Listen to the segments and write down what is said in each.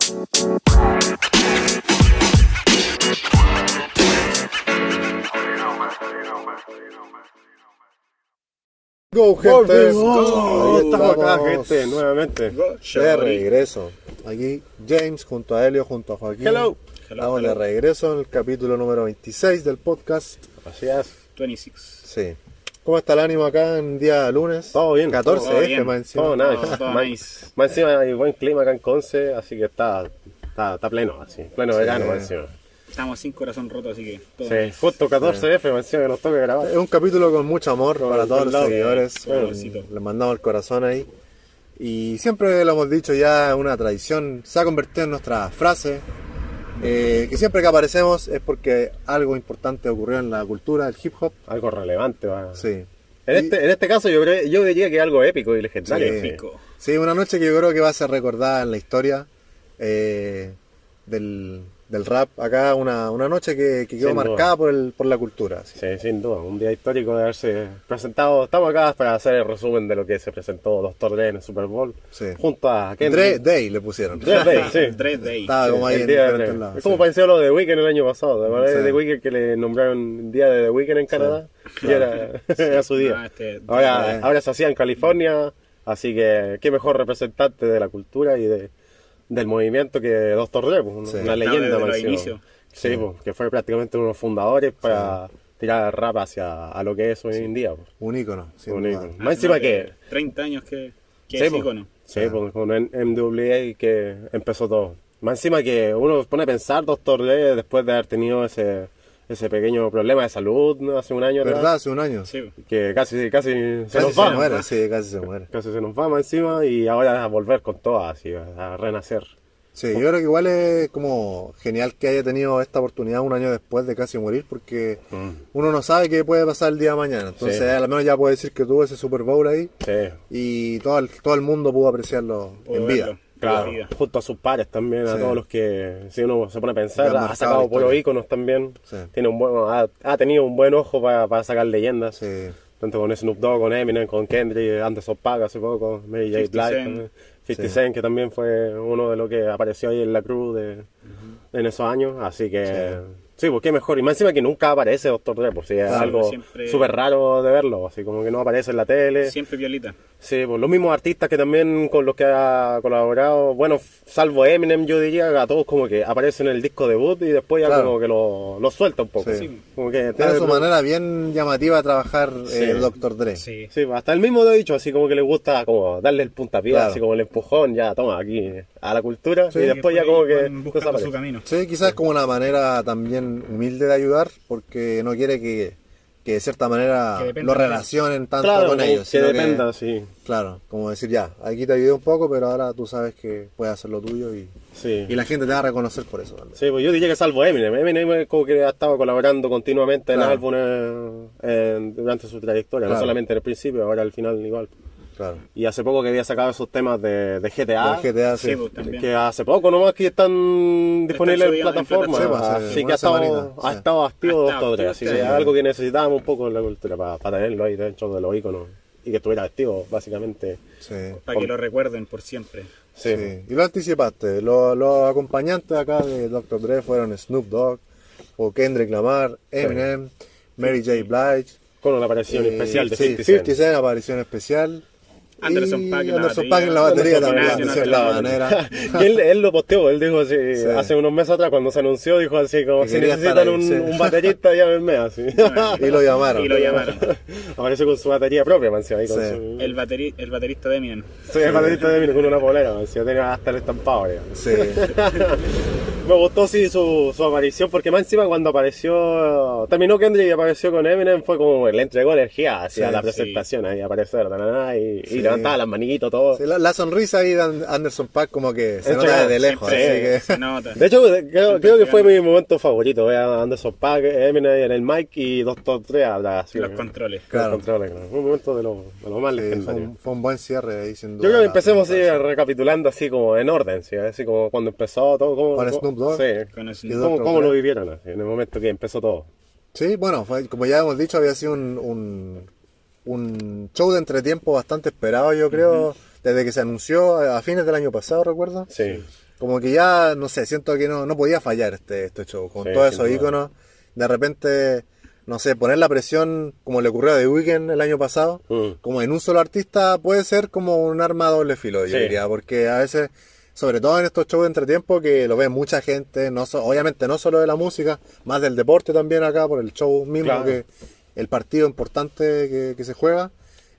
Go, gente. Ahí estamos acá, gente, nuevamente. De regreso. Aquí James junto a Helio, junto a Joaquín. Hello. Estamos de regreso en el capítulo número 26 del podcast. Así es. 26. Sí. ¿Cómo está el ánimo acá en día lunes? Todo bien. 14 todo F bien. más encima. Todo nice. Todo Más- nice. Más encima hay buen clima acá en Conce, así que está pleno, así. Pleno Sí. verano, más encima. Estamos sin corazón roto, así que todo Sí, nice. justo 14F, más encima que nos toca grabar. Es un capítulo con mucho amor para todos los lado. seguidores. Amorcito. Les mandamos el corazón ahí. Y siempre lo hemos dicho ya, es una tradición. Se ha convertido en nuestra frase. Que siempre que aparecemos es porque algo importante ocurrió en la cultura del hip hop. Algo relevante, va. Sí. En este caso yo diría que es algo épico y legendario. Sí. Sí. Pico. Sí, una noche que yo creo que va a ser recordada en la historia del rap. Acá una noche que quedó Sin duda. marcada por la cultura. Sí. Sí, sin duda, un día histórico de haberse presentado. Estamos acá para hacer el resumen de lo que se presentó Dr. Dre en el Super Bowl. Sí. Junto a Dre Kendrick. Day le pusieron. Dre Day, sí. Dre Day. Estaba como ahí El en día de diferentes Dre. lados. Es como Sí. pareció lo de The Weeknd el año pasado. ¿Te acuerdas Sí. de The Weeknd que le nombraron el día de The Weeknd en Canadá? Y era su día. Ah, Ahora se hacía en California, así que qué mejor representante de la cultura y del movimiento que Dr. Dre, pues, Sí. una Estaba leyenda desde más los encima. inicios. Sí, pues, que fue prácticamente uno de los fundadores para tirar el rap hacia a lo que es hoy en día. Pues. Un ícono, sin Un duda. ícono. Más encima que 30 años que Sí, es pues. ícono. Sí, pues, con NWA que empezó todo. Más encima que uno se pone a pensar, Dr. Dre, después de haber tenido ese pequeño problema de salud, ¿no? Hace un año atrás, ¿Verdad? Hace un año. Sí. que casi se Casi nos se va. muere, sí, casi se muere. Casi se nos va más encima y ahora a volver con todo, así, a renacer. Sí, yo creo que igual es como genial que haya tenido esta oportunidad un año después de casi morir, porque uno no sabe qué puede pasar el día de mañana. Entonces, Sí. al menos ya puede decir que tuvo ese Super Bowl ahí Sí, y todo el mundo pudo apreciarlo Puedo en vida. verlo. claro. Vida. Junto a sus pares también, a Sí. todos los que, si uno se pone a Que pensar, han ha marcado sacado la por los historia. íconos también. Sí. Ha tenido un buen ojo para sacar leyendas. Sí. Tanto con Snoop Dogg, con Eminem, con Kendrick, Anderson .Paak hace poco, Mary J. 50 Blige, Cent. también. 50 Sí. Cent, que también fue uno de los que apareció ahí en la cruz en esos años. Así que, sí, pues qué mejor. Y más encima que nunca aparece Dr. Dre, pues sí, es Claro, algo siempre- súper raro de verlo, así como que no aparece en la tele. Siempre violita. Sí, pues los mismos artistas que también con los que ha colaborado, bueno, salvo Eminem, yo diría, a todos como que aparecen en el disco debut y después ya Claro. como que lo suelta un poco. Sí. Como que Tiene su manera bien llamativa de trabajar Sí. el Dr. Dre. Sí. Sí, hasta el mismo lo he dicho, así como que le gusta como darle el puntapié, Claro. así como el empujón, ya toma aquí a la cultura Sí. y después ya como que van buscando desaparece. su camino. Sí, quizás como una manera también humilde de ayudar, porque no quiere que de cierta manera Que dependa lo de relacionen tanto Claro, con como ellos. que sino dependa, sí. Claro, como decir ya, aquí te ayudé un poco, pero ahora tú sabes que puedes hacer lo tuyo y Sí. la gente te va a reconocer por eso también. Sí, pues yo diría que salvo Eminem. Eminem es como que ha estado colaborando continuamente en Claro. álbumes durante su trayectoria, Claro. no solamente en el principio, ahora al final igual. Claro. Y hace poco que había sacado esos temas de GTA, Del GTA, sí. Sí, pues, también. que hace poco nomás que están disponibles en subiendo en plataformas. plataformas. Sí, pues, Así que una ha estado, semanita, ha sí. estado activo Ha estado Dr. Dre, activo, así sí. que es algo que necesitábamos un poco en la cultura para tenerlo ahí dentro de los iconos y que estuviera activo, básicamente. Sí. Para que lo recuerden por siempre. Sí. Sí. Y lo anticipaste, los acompañantes acá de Dr. Dre fueron Snoop Dogg, o Kendrick Lamar, Eminem, Mary J. Blige. Con la aparición especial de sí, 50 Cent. 50 Cent, aparición especial. Anderson Y .Paak en la Anderson batería. Paak en la batería Anderson también, Paak de en la cierta batería. manera. Y él lo posteó, él dijo así, Sí. hace unos meses atrás cuando se anunció, dijo así como Que si quería necesitan estar ahí, un, sí. un baterista, llámenme así. Y lo llamaron. Y lo llamaron. Apareció con su batería propia, man, ahí con Sí. su... El baterista de Eminem. Sí, el baterista de Eminem con una polera, man, tenía hasta el estampado ya. Sí, Me gustó sí su aparición porque más encima cuando terminó Kendrick y apareció con Eminem fue como le entregó energía hacia Sí, la sí. presentación ahí aparecer y Sí. levantaba las manitos todo. sí, la sonrisa ahí de Anderson .Paak como que se Entregó, nota desde lejos, Siempre así que... se nota. De hecho, creo que fue entregando. mi momento favorito, ver a Anderson .Paak, Eminem en el mic y Dr. Dre atrás. así, Los controles. Claro. Los controles, claro. Un momento de lo más Sí, legendario. fue un buen cierre ahí, sin duda. Yo creo que empecemos sí, así recapitulando así como en orden, ¿sí? Así como cuando empezó todo. Con Snoop Dogg. Sí. Con Y Snoop. ¿Cómo, Dr. cómo Dre. lo vivieron así, en el momento que empezó todo? Sí, bueno, como ya hemos dicho, había sido un show de entretiempo bastante esperado, yo creo, desde que se anunció a fines del año pasado, recuerdo. Sí. como que ya, no sé, siento que no podía fallar este show, con Sí, todos sin esos duda. íconos. De repente, no sé, poner la presión, como le ocurrió a The Weeknd el año pasado, como en un solo artista, puede ser como un arma a doble filo, yo Sí. diría, porque a veces, sobre todo en estos shows de entretiempo, que lo ve mucha gente, obviamente no solo de la música, más del deporte también acá, por el show mismo, Claro. que el partido importante que se juega,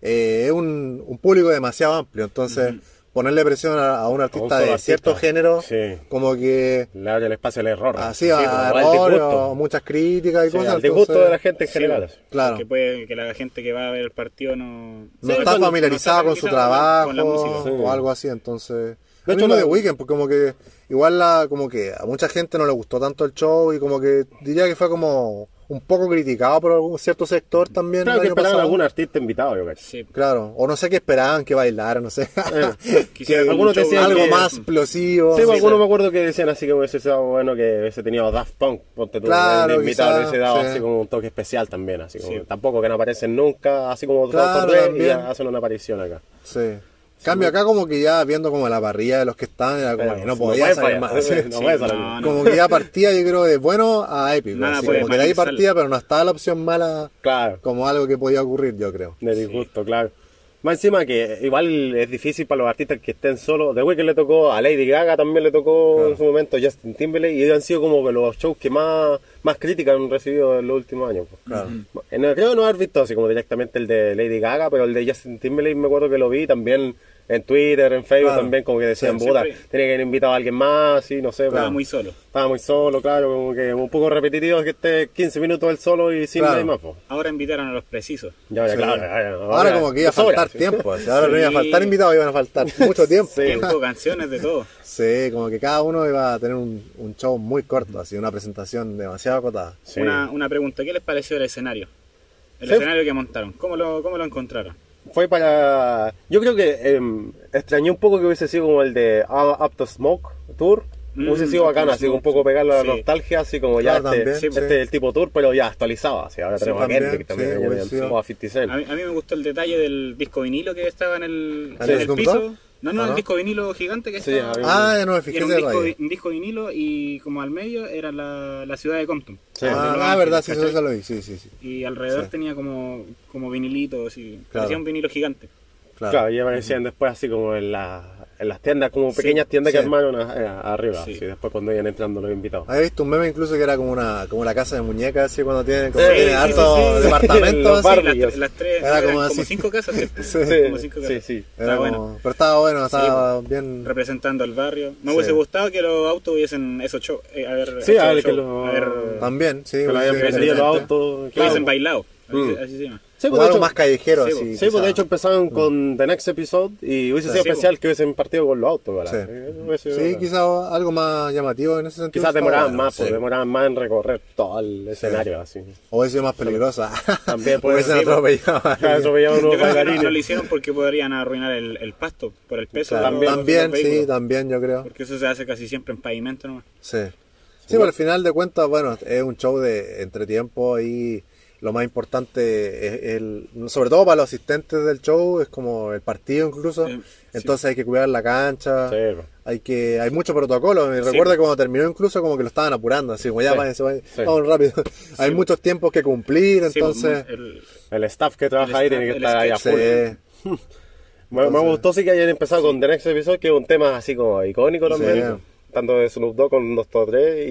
es un público demasiado amplio, entonces ponerle presión a un artista solo de cierto artista. género, Sí. como que Le abre el espacio al error. así Sí, a pues, al errores disgusto. o muchas críticas y Sí, cosas. al disgusto entonces, de la gente en Sí, general. Claro. Que puede que la gente que va a ver el partido No Sí, está cuando- familiarizada no con su está familiarizada con la trabajo música. Sí. o algo así, entonces... De De hecho, hecho, de la- Weeknd, porque como que igual como que a mucha gente no le gustó tanto el show y como que diría que fue como un poco criticado por algún cierto sector también Creo el que año esperaban pasado. algún artista invitado, yo creo. Sí. Claro, o no sé qué esperaban, que bailara, no sé. Quisiera Que un algunos show decían algo que- más explosivo. Sí, pues, no sé. algunos me acuerdo que decían así que hubiese sido bueno que hubiese tenido Daft Punk, ponte tú, Claro, el invitado, quizá, le hubiese dado sí. así como un toque especial también, así como Sí. tampoco que no aparecen nunca, así como Claro, Doctor Dre, y también. hacen una aparición acá. Sí. Cambio acá como que ya viendo como la parrilla de los que están, era como que no podía puede salir fallar, más. Sí. no puede salir. no, Como que ya partía, yo creo, de bueno a épico. Nada Así, puede como que de ahí matizarlo. partía, pero no estaba la opción mala Claro, como algo que podía ocurrir, yo creo. de disgusto, claro. Más encima que igual es difícil para los artistas que estén solos. The Weeknd le tocó, a Lady Gaga también le tocó Claro. en su momento, Justin Timberlake, y han sido como que los shows que más críticas han recibido en los últimos años. Pues. Claro. Creo no haber visto así como directamente el de Lady Gaga, pero el de Justin Timberlake me acuerdo que lo vi también en Twitter, en Facebook Claro. también, como que decían, Sí, puta, siempre- tenía que haber invitado a alguien más, sí, no sé, Estaba pero muy solo. estaba muy solo, claro, como que un poco repetitivo que esté 15 minutos él solo y sin Claro. nadie más. Pues. Ahora invitaron a los precisos. Ya, Sí. claro, Ahora como que iba a sobra, faltar sí. tiempo. Así, ahora no Sí. iba a faltar invitados, iban a faltar mucho tiempo. Sí. Tiempo, canciones, de todo. Sí, como que cada uno iba a tener un show muy corto, así, una presentación demasiado acotada. Sí. Una pregunta, ¿qué les pareció el escenario? El Sí. escenario que montaron, ¿cómo lo encontraron? Fue para... Yo creo que extrañé un poco que hubiese sido como el de Up to Smoke Tour. Hubiese sido Up bacano, to así un Smoke, poco pegarle a la sí. nostalgia, así como ya Claro, también, este sí. es el tipo tour, pero ya actualizado. Así, ahora Sí, tenemos también, a Kendrick también, sí, ya hubiese sido. o a 50 Cent. A mí me gustó el detalle del disco vinilo que estaba en el ¿El piso. Snoop Dogg? No, ¿Ah, no? el disco vinilo gigante que Sí, estaba. había Ah, ya no me Y fijé era ese detalle. un disco vinilo y como al medio era la ciudad de Compton. Sí. De Los Ah, Ángeles, verdad, sí, ¿cachai? eso lo vi, sí, sí, sí. Y alrededor Sí. tenía como vinilitos y Claro. parecía un vinilo gigante. Claro. Claro, y aparecían después así como en las tiendas, como Sí, pequeñas tiendas que sí. armaron arriba, Sí. así, después cuando iban entrando los invitados. Había visto un meme incluso que era como la casa de muñecas, así cuando tienen, como Sí, tienen sí, hartos sí, sí. departamentos. Los así. Barbie. Las tres, Era eran como como así. 5 casas, ¿cierto? Sí. Como 5 casas. Sí. Era Está como- bueno. Pero estaba bueno, estaba Sí, bien. Representando al barrio. Me Sí. hubiese gustado que los autos hubiesen esos shows. Sí, hecho a ver, el que show, lo- haber- También, sí. Que lo hayan sí, prendido los interesante. autos. que hubiesen claro. bailado. Mm. Así se llama. Sí, Como pues, de algo hecho, más callejero, sí, así. sí, pues de quizá. hecho empezaron con The Next Episode y hubiese sido Sí, especial que hubiesen partido con los autos, ¿verdad? Sí. Hubiese sido Sí, bacán. quizás algo más llamativo en ese sentido. Quizás estaba demoraban bueno, más, sí. pues, demoraban más en recorrer todo el escenario, así. O hubiese sido más peligrosa. También puede Hubiesen ser. atropellado a alguien. Atropellaban Yo unos creo que bailarines. no lo hicieron porque podrían arruinar el pasto por el peso. Claro, de los también, sí, vehículos. también yo creo. Porque eso se hace casi siempre en pavimento nomás. Sí. Sí, pero al final de cuentas, bueno, es un show de entretiempo y lo más importante es sobre todo para los asistentes del show, es como el partido incluso. Sí. Entonces hay que cuidar la cancha. Sí, pues. Hay mucho protocolo. Me Sí. recuerdo que cuando terminó incluso como que lo estaban apurando, así como ya Sí. váyanse, Sí. vamos rápido. Hay muchos tiempos que cumplir, Sí, entonces El staff que trabaja ahí staff, tiene que el estar ahí a sketch, full. sí, Me Entonces- gustó sí que hayan empezado con The Next Episode, que es un tema así como icónico también. Sí. Tanto de Snoop Dogg con Dr. Dre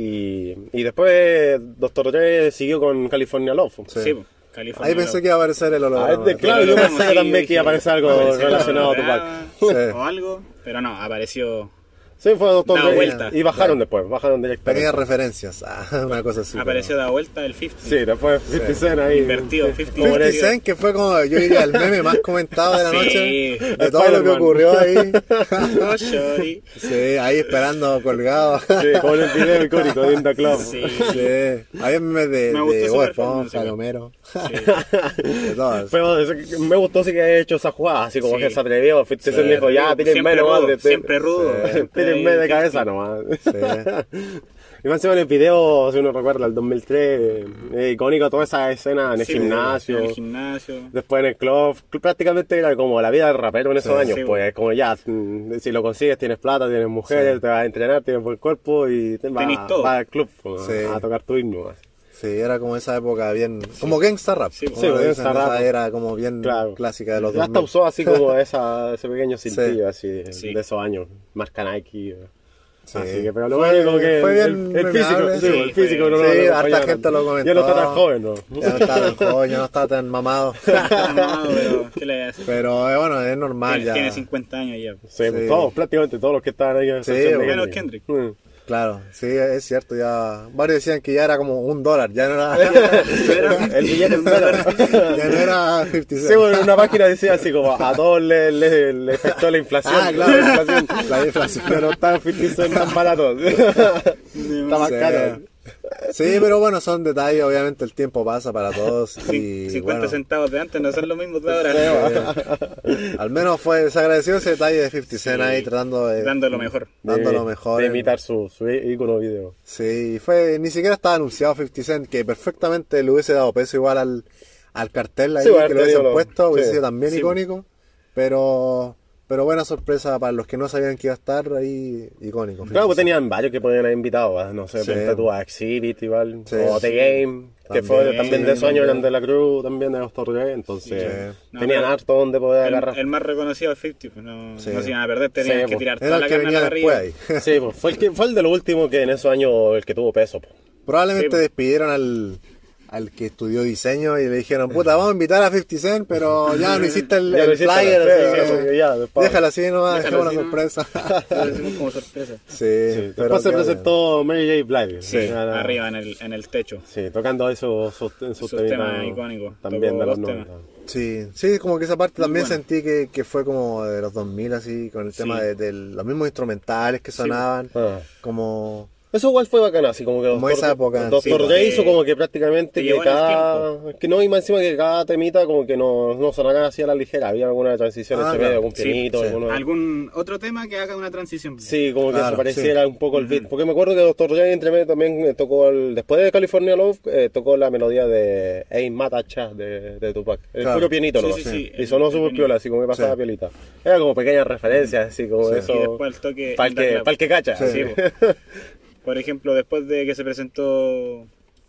y después Dr. Dre siguió con California Love. Sí. Sí, California. ahí pensé que iba a aparecer el Ah, holograma. claro, yo Holograma, pensé sí, también que iba a dije, aparecer algo apareció relacionado a holograma, Tupac. Sí. O algo, pero no, apareció. Sí, fue Dr. Dado Dre vuelta. y bajaron después, bajaron directamente. Pequeñas referencias, una cosa así. Apareció dado vuelta el 50. Sí, después 50 Cent ahí. Invertido, Sí. 50 pero 50 que- Cent, que fue como, yo diría, el meme más comentado de la Sí. noche, de El todo lo que Spider-Man. ocurrió ahí. Oh, shorty. Sí, ahí esperando colgado. Sí, con el video icónico de In The Club. Sí. Sí, había memes Me gustó de su Bob performance, Esponja, igual. Homero. De todas. Pero me gustó sí que haya hecho esa jugada, así como Sí. que se atrevió. 50 Cent dijo, ya, tírenme nomás. Siempre rudo. Tírenme de cabeza nomás. Sí. Y más encima en el video, si uno recuerda, el 2003, icónico toda esa escena en el Sí, gimnasio. En el gimnasio. Después en el club, prácticamente era como la vida del rapero en esos Sí, años, sí, pues como ya, si lo consigues, tienes plata, tienes mujeres, Sí. te vas a entrenar, tienes buen cuerpo y Tenés todo. vas al club pues, Sí. a tocar tu himno. Así. Sí, era como esa época bien... Como gangsta rap. Sí, como sí, le gangsta dicen, rap. esa era como bien Claro. clásica de los Ya hasta 2000. usó así como ese pequeño cintillo así Sí. de esos años, marca Nike. Sí. Así que, pero lo Fue- único que fue bien el físico, memorable. sí, Sí, el físico fue- no sí, lo harta acompañaba gente tanto. lo comentó. Ya no está tan joven, ¿no? Ya no estaba tan joven, ya no estaba tan mamado. No, pero ¿qué le hace? Pero bueno, es normal ya. Tiene 50 años ya. Sí, Sí. todos, prácticamente todos los que estaban ahí en Sí, excepción de menos Kendrick. Claro, sí, es cierto, ya varios decían que ya era como $1, ya no era, El billete de $1. ya no era 50 Sí, cents. bueno, en una página decía así como a todos le afectó la inflación. Ah, claro. La inflación. La inflación. Ya no estaban 50 cents tan baratos. Está más Sí. caro. Sí, pero bueno, son detalles, obviamente el tiempo pasa para todos y 50 bueno, centavos de antes no son los mismos de ahora. al menos se agradeció ese detalle de 50 Cent ahí tratando de Dando lo mejor. dando lo mejor. De imitar su ícono video. Sí, ni siquiera estaba anunciado 50 Cent, que perfectamente le hubiese dado peso igual al cartel ahí, Sí, bueno, que lo te hubiesen digo, puesto, hubiese sí. sido también Sí. icónico, pero buena sorpresa para los que no sabían que iba a estar ahí, icónico. 50 Claro, pues Cent. tenían varios que podían haber invitado, ¿va? No sé, Sí. ponte tú a Exhibit igual, Sí, o The sí. Game, que fue También, también sí, de esos años, también. eran de la Cruz, también de Doctor Dre, entonces Sí. No, tenían pero harto donde poder agarrar. El más reconocido es 50, pues no, Sí. no se iban a perder, tenían Sí, que pues. tirar Era toda el la que carne a venía la después parrilla. ahí. Sí, pues fue el de los últimos que en esos años el que tuvo peso. Pues. Probablemente Sí. despidieron al que estudió diseño y le dijeron, puta, vamos a invitar a 50 Cent, pero ya no hiciste el, Ya lo el hiciste, flyer, sí, así sí, que ya, después. déjalo así nomás, Déjalo dejemos una así nomás. sorpresa. Lo decimos como sorpresa. Sí, Sí, pero después se qué presentó Mary J. Blige. Sí, Era- arriba en el techo. Sí, tocando ahí sus Sus temitas temas icónicos. También Tocó de los dos temas. 90. Sí, sí, como que esa parte también bueno. sentí que fue como de los 2000, así, con el Sí. tema de los mismos instrumentales que sonaban, Ah. como... Eso igual fue bacán, así como que Como esa época, Doctor sí, Dre porque hizo como que prácticamente te que llevó en el cada... Que no, y más encima que cada temita como que no sonaba así a la ligera, había alguna transición Ah, entre claro. medio, algún Sí, pianito, sí. alguno... ¿Algún otro tema que haga una transición? Sí, como que Claro, se pareciera sí. un poco el beat. Porque me acuerdo que Doctor Dre entre medio también tocó, después de California Love, tocó la melodía de Ain't Mata Cha de Tupac. El Claro. puro pianito Sí, nomás. sí, sí, Y sonó el súper pianito. piola, así como que pasaba Sí. piolita. Era como pequeñas referencias, así como Sí. eso. Y después el toque Para underclap. el que cacha. Sí. Sí, por ejemplo, después de que se presentó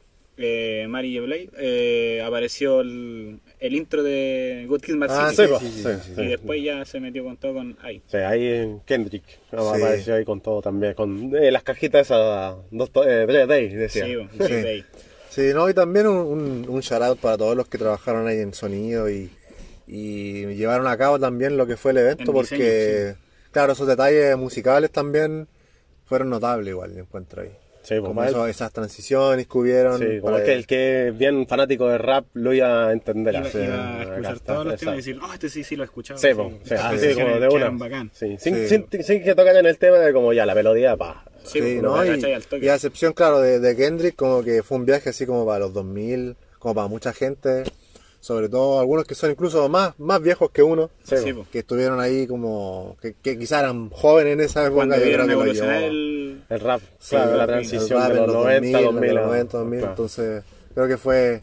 Mary J. Blige, apareció el intro de Good Kid, Mad Ah, City. Sí, sí, po, sí, sí, Y sí. después ya se metió con todo con ahí. Sí, ahí en Kendrick Sí. apareció ahí con todo también, con las cajitas esas, Dre Day, decía. Sí, Sí. Day. Sí, no, y también un shout out para todos los que trabajaron ahí en sonido y llevaron a cabo también lo que fue el evento, En porque, diseño, claro, esos detalles musicales también fueron notables igual, yo encuentro ahí. Sí, pues, Como para él- esas transiciones que hubieron. sí, como para- que el que es bien fanático de rap lo iba a entender. Iba, así, iba a acá escuchar está, todos los temas y exacto. decir, este sí lo he escuchado. Sí, pues, sí, estas así canciones como de una. quedaron bacán. Sí, Sí. sin que toquen el tema de como ya la melodía, pa. Sí, Sí, pues, ¿no? lo Y, cachai al toque. y a excepción, claro, de Kendrick, como que fue un viaje así como para los 2000, como para mucha gente, sobre todo algunos que son incluso más viejos que uno, Sí, Sí, pues. pues. que estuvieron ahí como, que quizás eran jóvenes en esa época. Cuando yo creo vieron que lo evolucionar llevó. El rap, Sí, claro, la el transición rap de en los 90, 2000. de los 90, 2000, claro. entonces creo que fue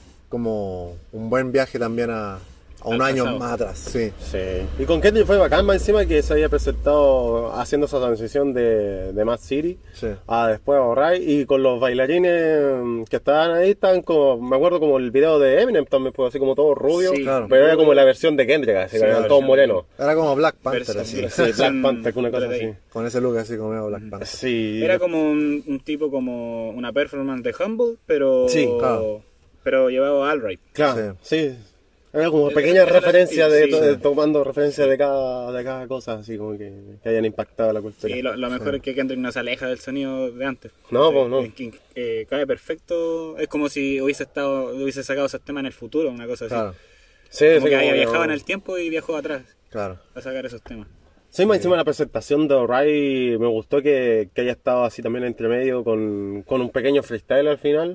como un buen viaje también a un Al año pasado. más atrás, sí. Sí. Y con Kendrick fue bacán, más encima que se había presentado haciendo esa transición de Mad City Sí. a después a Ray, y con los bailarines que estaban ahí, estaban como, me acuerdo como el video de Eminem también, pues así como todo rubio, Sí, claro. pero era como la versión de Kendrick, así Sí, que eran la todos versión morenos. Era como Black Panther, Versión- así, Sí, Black Versión Panther, una cosa Dre así. Day. con ese look así como medio Black Panther. Sí. Era como un tipo como una performance de Humble, pero Sí, claro. pero llevado a All Right. Claro, sí. Era como Era- pequeñas era referencias el de, estilo, sí. tomando referencias de cada cosa, así como que hayan impactado la cultura. Sí, lo mejor es que Kendrick no se aleja del sonido de antes. No, Sí, pues, no. cae perfecto. Es como si hubiese sacado esos temas en el futuro, una cosa así. Claro, Sí, Como sí, que haya como- viajado en el tiempo y viajó atrás claro. a sacar esos temas. Sí, más encima de la presentación de O'Reilly me gustó que haya estado así también entre medio con un pequeño freestyle al final.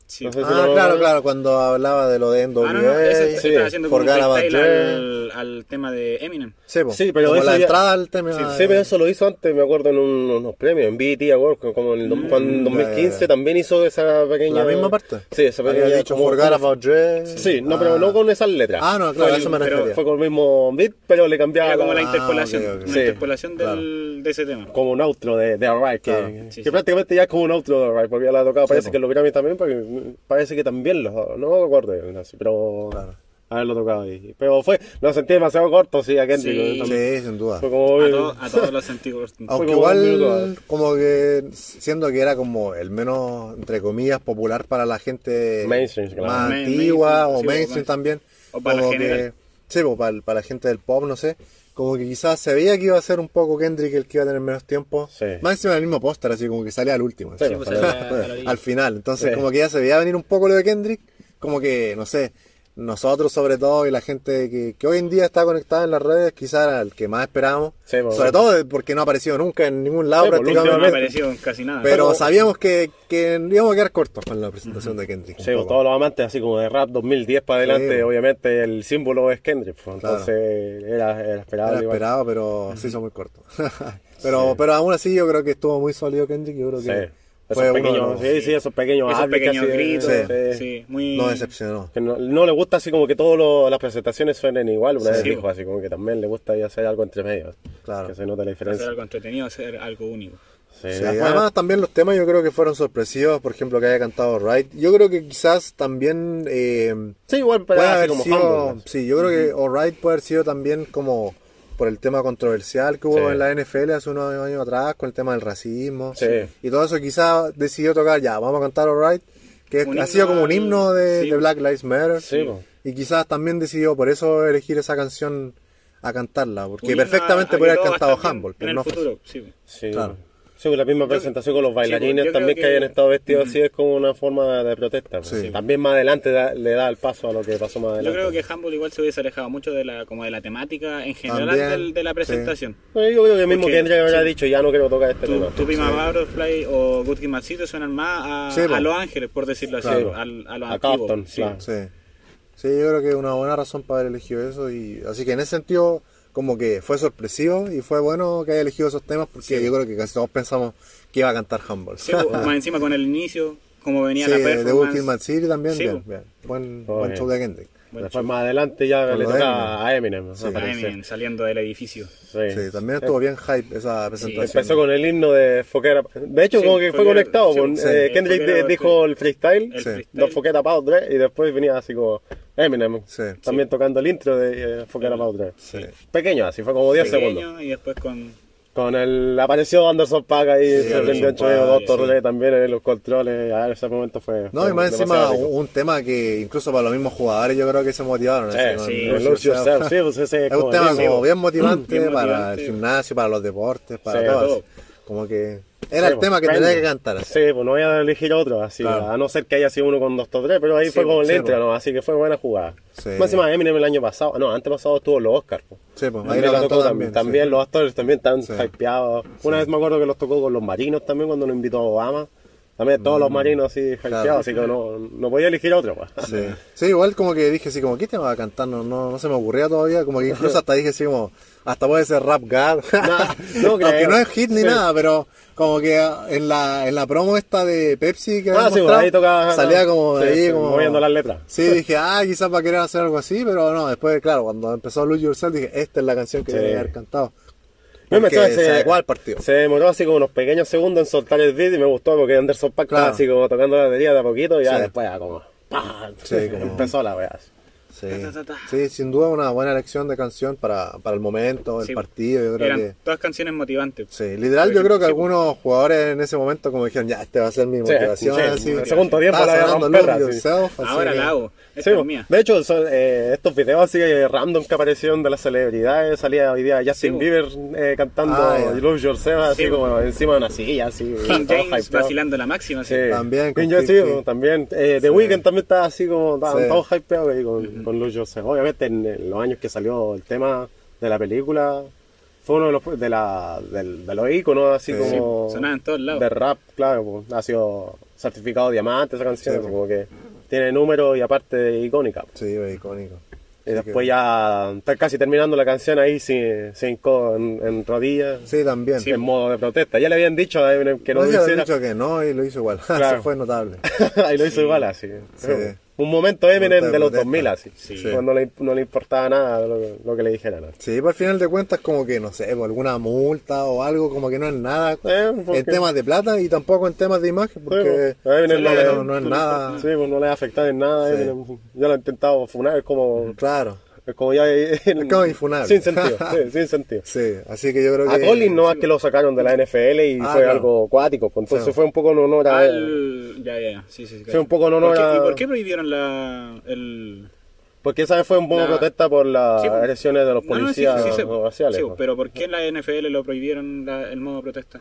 Sí. No sé si Ah, lo- claro, claro, cuando hablaba de lo de NWA, no, ese sí, estaba haciendo como un Forgot About freestyle al tema de Eminem. Sí, po, Sí, pero como eso la ya- entrada al tema. Sí, pero eso lo hizo antes, me acuerdo, en unos premios, en BET Awards, como cuando en 2015 ya. también hizo esa pequeña... La misma parte. Sí, esa pequeña... Había dicho como- Forgot About Dre. Sí, no, pero no con esas letras. Ah, no, claro, Fue a eso me pero refería. Fue con el mismo beat, pero le cambiaba Era como la Ah, interpolación. ok, ok. Una Sí, interpolación claro. de ese tema. como un outro de Alright, Claro. Sí, que sí. prácticamente ya es como un outro de Alright, porque ya la ha tocado, parece po. que los Grammy también, porque parece que también no me acuerdo, así, pero Claro. haberlo tocado ahí. Pero lo sentí demasiado corto, sí, a Kendrick. Sí. también. Sí, sin duda. Fue como... A todos los sentidos. Aunque como un igual, minuto. como que siendo que era como el menos, entre comillas, popular para la gente Mainstream, claro. más Mainstream, antigua o sí, mainstream también. o para como la general. sí, pues, para la gente del pop, no sé. Como que quizás se veía que iba a ser un poco Kendrick el que iba a tener menos tiempo. Sí. Más encima del mismo póster, así como que salía al último. Sí, así, pues, pues, salía a la orilla. al final. Entonces, Sí. como que ya se veía venir un poco lo de Kendrick. Como que, no sé, nosotros sobre todo y la gente que hoy en día está conectada en las redes, quizás era el que más esperábamos. Sí, pues, sobre todo porque no ha aparecido nunca en ningún lado Sí, pues, No me ha prácticamente. parecido casi nada. Pero Pero- sabíamos que íbamos a quedar cortos con la presentación de Kendrick. un Sí, pues, poco. todos los amantes así como de rap 2010 para adelante, Sí. obviamente el símbolo es Kendrick, pues, Claro. entonces era esperable. Era igual. esperado, pero se hizo muy corto. pero aún así yo creo que estuvo muy sólido Kendrick. Yo creo Sí. que Esos fue uno de pequeños, los- sí, esos pequeños Esos hables que pequeños hacía, gritos. Sí. Sí, muy. no decepcionó. Que no le gusta así como que todas las presentaciones suenen igual, una vez Sí. dijo así como que también le gusta ahí hacer algo entre medios, Claro. que se note la Hacer diferencia. algo entretenido, hacer algo único. Sí, Sí, después- además también los temas yo creo que fueron sorpresivos, por ejemplo que haya cantado Right. Yo creo que quizás también sí, igual puede pero así haber como sido, humble, sí, yo creo que Alright puede haber sido también como por el tema controversial que hubo Sí. en la NFL hace unos años atrás con el tema del racismo Sí. y todo eso. Quizás decidió tocar ya, vamos a cantar Alright, que Un ha sido himno como un himno sí. de Black Lives Matter. Sí, po. Y quizás también decidió por eso elegir esa canción a cantarla, porque Un perfectamente himno podría a que haber todo cantado va a estar bien Humble, en pero el no fue. futuro, sí. Sí, Claro. Sí, la misma presentación con los bailarines yo creo también que que- hayan estado vestidos así es como una forma de protesta. pues. Sí. También más adelante le da el paso a lo que pasó más Yo adelante. creo que Humble igual se hubiese alejado mucho de la temática en general También, de la sí. presentación. Bueno, yo creo que mismo Porque- Kendrick habrá sí. dicho ya no quiero tocar este Tu tema. Be My Butterfly o Good Kid, Mad City suenan más Sí, a po. Los Ángeles, por decirlo así, Claro. a los A antiguos. Compton, Sí. claro. Sí. Sí, yo creo que es una buena razón para haber elegido eso. Y así que en ese sentido, como que fue sorpresivo y fue bueno que haya elegido esos temas porque Sí. yo creo que casi todos pensamos que iba a cantar Humble. Sí, po, más encima con el inicio, como venía Sí, la de Good performance. Kid, Mad City también, Sí, bien, po. bien. Buen bien. show de Kendrick. Buen Después show. más adelante ya Con le lo de toca a Eminem. me Sí. A parece. Eminem saliendo del edificio. Sí. Sí, también estuvo bien hype esa presentación. Empezó con el himno de Foquera. De hecho, Sí, como que fue Foquera, conectado. sí, con, sí. Kendrick Foquera, dijo el freestyle, El Sí. freestyle. Don't Forget About Dre, y después venía así como Eminem. Sí. También tocando el intro de Forget About Dre. Sí. Pequeño, así fue como 10 Pequeño, segundos. y después con apareció Anderson .Paak ahí, Sí, se prendió Anderson entre medio, .Paak, Doctor sí. Dre también en los controles. A ver, ese momento fue. No, fue y más encima demasiado rico. un tema que incluso para los mismos jugadores yo creo que se motivaron. Sí, así, con sí, Lose Lose Yourself, sí, pues ese Es un tema ritmo. como bien motivante Bien para motivante. el gimnasio, para los deportes, para Sí, todo. todo. Como que era Sí, el tema que pues, tenía prende. que cantar. así. Sí, pues no voy a elegir otro, así, Claro. a no ser que haya sido uno con Dr. Dre, pero ahí Sí, fue como el sí, intro, pues. ¿no? Así que fue buena jugada. Sí. Más encima Eminem el año pasado, no, antes pasado estuvo los Oscars. Pues. Sí, pues, ahí También lo lo cantó tocó también. también sí. los actores también están Sí. hypeados. Una vez me acuerdo que los tocó con los marinos también cuando nos invitó a Obama. También todos los marinos así hypeados, Claro. así que no podía elegir otro. Pues. Sí. Sí, igual como que dije así, como, ¿qué tema va a cantar? No se me ocurría todavía, como que incluso hasta dije así como, hasta puede ser Rap God. no Aunque creo. no es hit ni Sí. nada, pero como que en la promo esta de Pepsi que habían Sí, pues, mostrado, ahí tocaba. salía como sí, ahí sí, como... moviendo las letras. Sí, dije, quizás va a querer hacer algo así, pero no, después, claro, cuando empezó Lose Yourself dije, esta es la canción que Sí. debe haber cantado. No, me Porque echaba se adecuaba al partido. Se demoró así como unos pequeños segundos en soltar el beat y me gustó porque Anderson .Paak Claro. estaba así como tocando la batería de a poquito y ya Sí. después ya como... ¡pah! Sí, como- Empezó la wea. Sí. Ta, ta, ta. Sí, sin duda una buena elección de canción para el momento, el Sí. partido, yo creo Eran que... todas canciones motivantes. Sí, literal Por yo creo ejemplo, que sí, algunos jugadores en ese momento como dijeron, ya, este va a ser mi motivación, sí, así. en el segundo tiempo Estaba la iba a sonando romper, Lose así. Yourself, así Ahora que- la hago. Sí, Esta es bo. mía. de hecho, estos videos así random que aparecieron de las celebridades, salía hoy día Justin bo. Bieber cantando Ya. Lose Yourself así Sí, bo. como encima de una silla, así. King todo James hypeado. vacilando la máxima. Sí. También con King James, sí, 50. bo, también. The Sí. Weeknd también estaba así como, estaban Sí. todos hypeados ahí con Lose Yourself. Obviamente en los años que salió el tema de la película, fue uno de los íconos así Sí. como Sonaba en todos lados. de rap, claro, pues, ha sido certificado diamante esa canción, Sí, así po. como que tiene números y aparte icónica. Sí, es icónico. Y Así después que- ya está casi terminando la canción ahí, se hincó en rodillas, Sí, también. en modo de protesta. Ya le habían dicho a Eminem que no No lo se había hiciera. dicho que no y lo hizo igual. Claro. Eso fue notable. Ahí lo hizo igual así. Sí. Un momento Eminem Momento de de los protesta. 2000 así. Sí. Cuando no le importaba nada lo que le dijeran. ¿No? Sí, pues al final de cuentas como que, no sé, por alguna multa o algo, como que no es nada Porque- en temas de plata y tampoco en temas de imagen, porque Sí, pues, a Eminem no es nada. Sí, pues no le ha afectado en nada. Sí. Eminem. Yo lo he intentado funar, Claro, es como ya... es como infunable. Sin sentido, sí, sin sentido. Sí, así que yo creo A que... Colin no es que lo sacaron de la NFL y Ah, fue claro. algo acuático, pues, entonces Sí. fue un poco en honor a él. Ya. Sí. Fue un poco en honor a... ¿Y por qué prohibieron el...? Porque esa vez fue un poco La- protesta por las Sí, pues. agresiones de los policías raciales. Sí, pues. pero ¿por qué en la NFL lo prohibieron el modo protesta?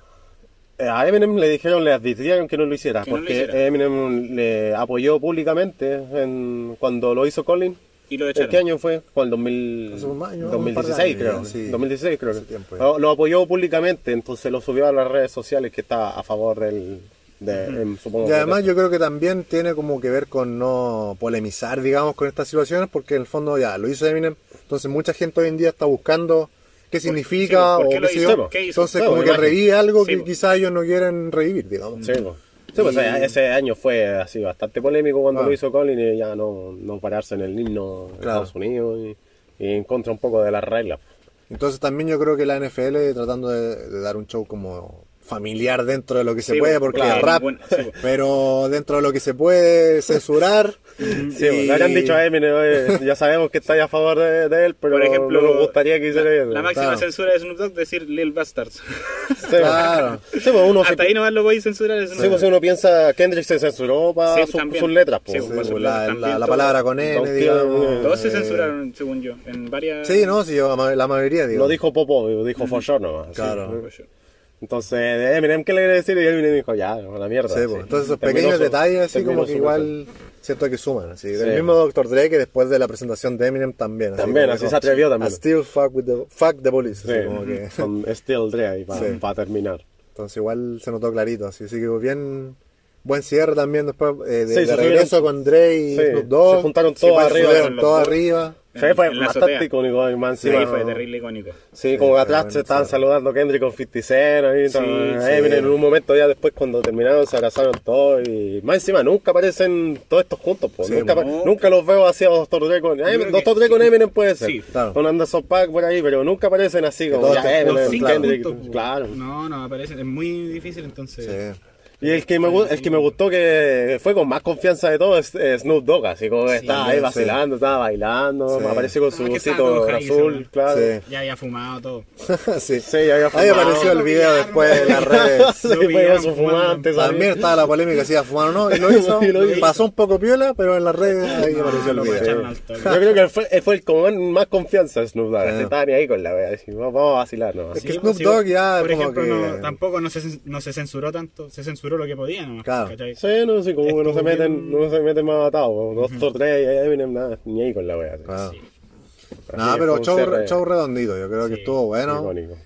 A Eminem le advirtieron que no lo hiciera, Que no lo porque hiciera. Eminem le apoyó públicamente cuando lo hizo Colin. Y lo ¿En echaron. qué año fue? Fue el 2000, Hace un año, un 2016 par de creo. años, sí. 2016 creo. Hace que. tiempo ya. Lo apoyó públicamente, entonces lo subió a las redes sociales que está a favor supongo Y que además yo creo que también tiene como que ver con no polemizar, digamos, con estas situaciones, porque en el fondo ya lo hizo Eminem, entonces mucha gente hoy en día está buscando qué significa sí, ¿por o qué qué lo sé hizo? yo. ¿Qué hizo? Entonces Sí, como pues, que imagen. revive algo Sí, que pues. quizás ellos no quieren revivir, digamos. Sí, pues. Sí, pues, ese año fue así bastante polémico cuando Ah. lo hizo Colin y ya no pararse en el himno de Claro. Estados Unidos y en contra un poco de las reglas. Entonces también yo creo que la NFL tratando de dar un show como familiar dentro de lo que se Sí, puede, pues, porque claro, es rap, bueno, sí, pues. pero dentro de lo que se puede censurar. Sí, pues, le habrían dicho a Eminem, "Oye, ya sabemos que estáis a favor de él, pero Por ejemplo, no nos gustaría que hiciera eso". La máxima Claro. censura de Snoop Dogg es decir Lil Bastards. Sí, Claro. Sí, pues uno Hasta ahí nomás lo podéis censurar. Eso sí, pues, uno piensa Kendrick se censuró para Sí, también. sus letras. Sí, Pues. pues, Sí, sus la, letras la- también, la todo. palabra con N, Don digamos. Quijote. Todos se eh, censuraron, según yo. En varias... Sí, no, sí, la mayoría, digo. Lo dijo Popo, dijo For Sure nomás. Claro. Sí. Entonces, Eminem, ¿qué le quiere decir? Y Eminem dijo, ya, a la mierda. Sí, así. pues, entonces esos Terminó pequeños su- detalles así terminó como que su igual siento que suman. Así. Sí. Del mismo Dr. Dre que después de la presentación de Eminem también. También, como así dijo, se atrevió también. "I still fuck the police. Así Sí, como que- con Still Dre ahí para Sí. terminar. entonces igual se notó clarito. Así que bien buen cierre también después Sí, de se regreso subieron- con Dre y Sí, Snoop Dogg. se juntaron Sí, todos pues, arriba. subieron los todos dos. arriba. Sí, fue en la bastante azotea. icónico y más Sí, encima. fue terrible icónico. Sí, como fue atrás bueno, se estaban sí. saludando Kendrick con 50 Cent ahí, Sí, Eminem sí. en un momento ya después cuando terminaron se abrazaron todos y más encima nunca aparecen todos estos juntos, pues. Sí, nunca, no. nunca los veo así a Dr. Dre con creo Dr. que- Dre con Eminem puede ser, Sí, claro. con Anderson .Paak por ahí, pero nunca aparecen así como todos ya están Eminem, los cinco Kendrick, juntos, claro. No, aparecen. Es muy difícil entonces. Sí. Y el que me gustó que fue con más confianza de todo es Snoop Dogg, así como que estaba ahí sí. vacilando, estaba bailando, Sí. apareció con su que estaba bolsito todo feliz, azul, seguro. claro. Sí. Ya había fumado todo. Sí. Sí, ya había Ahí fumado. apareció el video después en las redes. Sí, fue con su fumante, También estaba la polémica si iba a fumar o no, y lo hizo. Y lo hizo. Pasó un poco piola, pero en las redes ahí apareció el lo video. echaron al toque. Yo creo que él fue el con más confianza Snoop Dogg, Sí. se estaba ni ahí con la wea, así, vamos a vacilar nomás. Es que Sí, Snoop pues, sí, Dogg ya por como ejemplo, que- tampoco no se censuró tanto, se censuró lo que podía nomás. Claro. ¿cachai? Sí, no, sí, como que no Estuvo se bien. meten más atados, Dr. Dre y Eminem, nada, ni ahí con la wea. así. Ah. Sí. Así Nada, que pero fue un show, cierre show redondito, yo creo que Sí, estuvo bueno. icónico.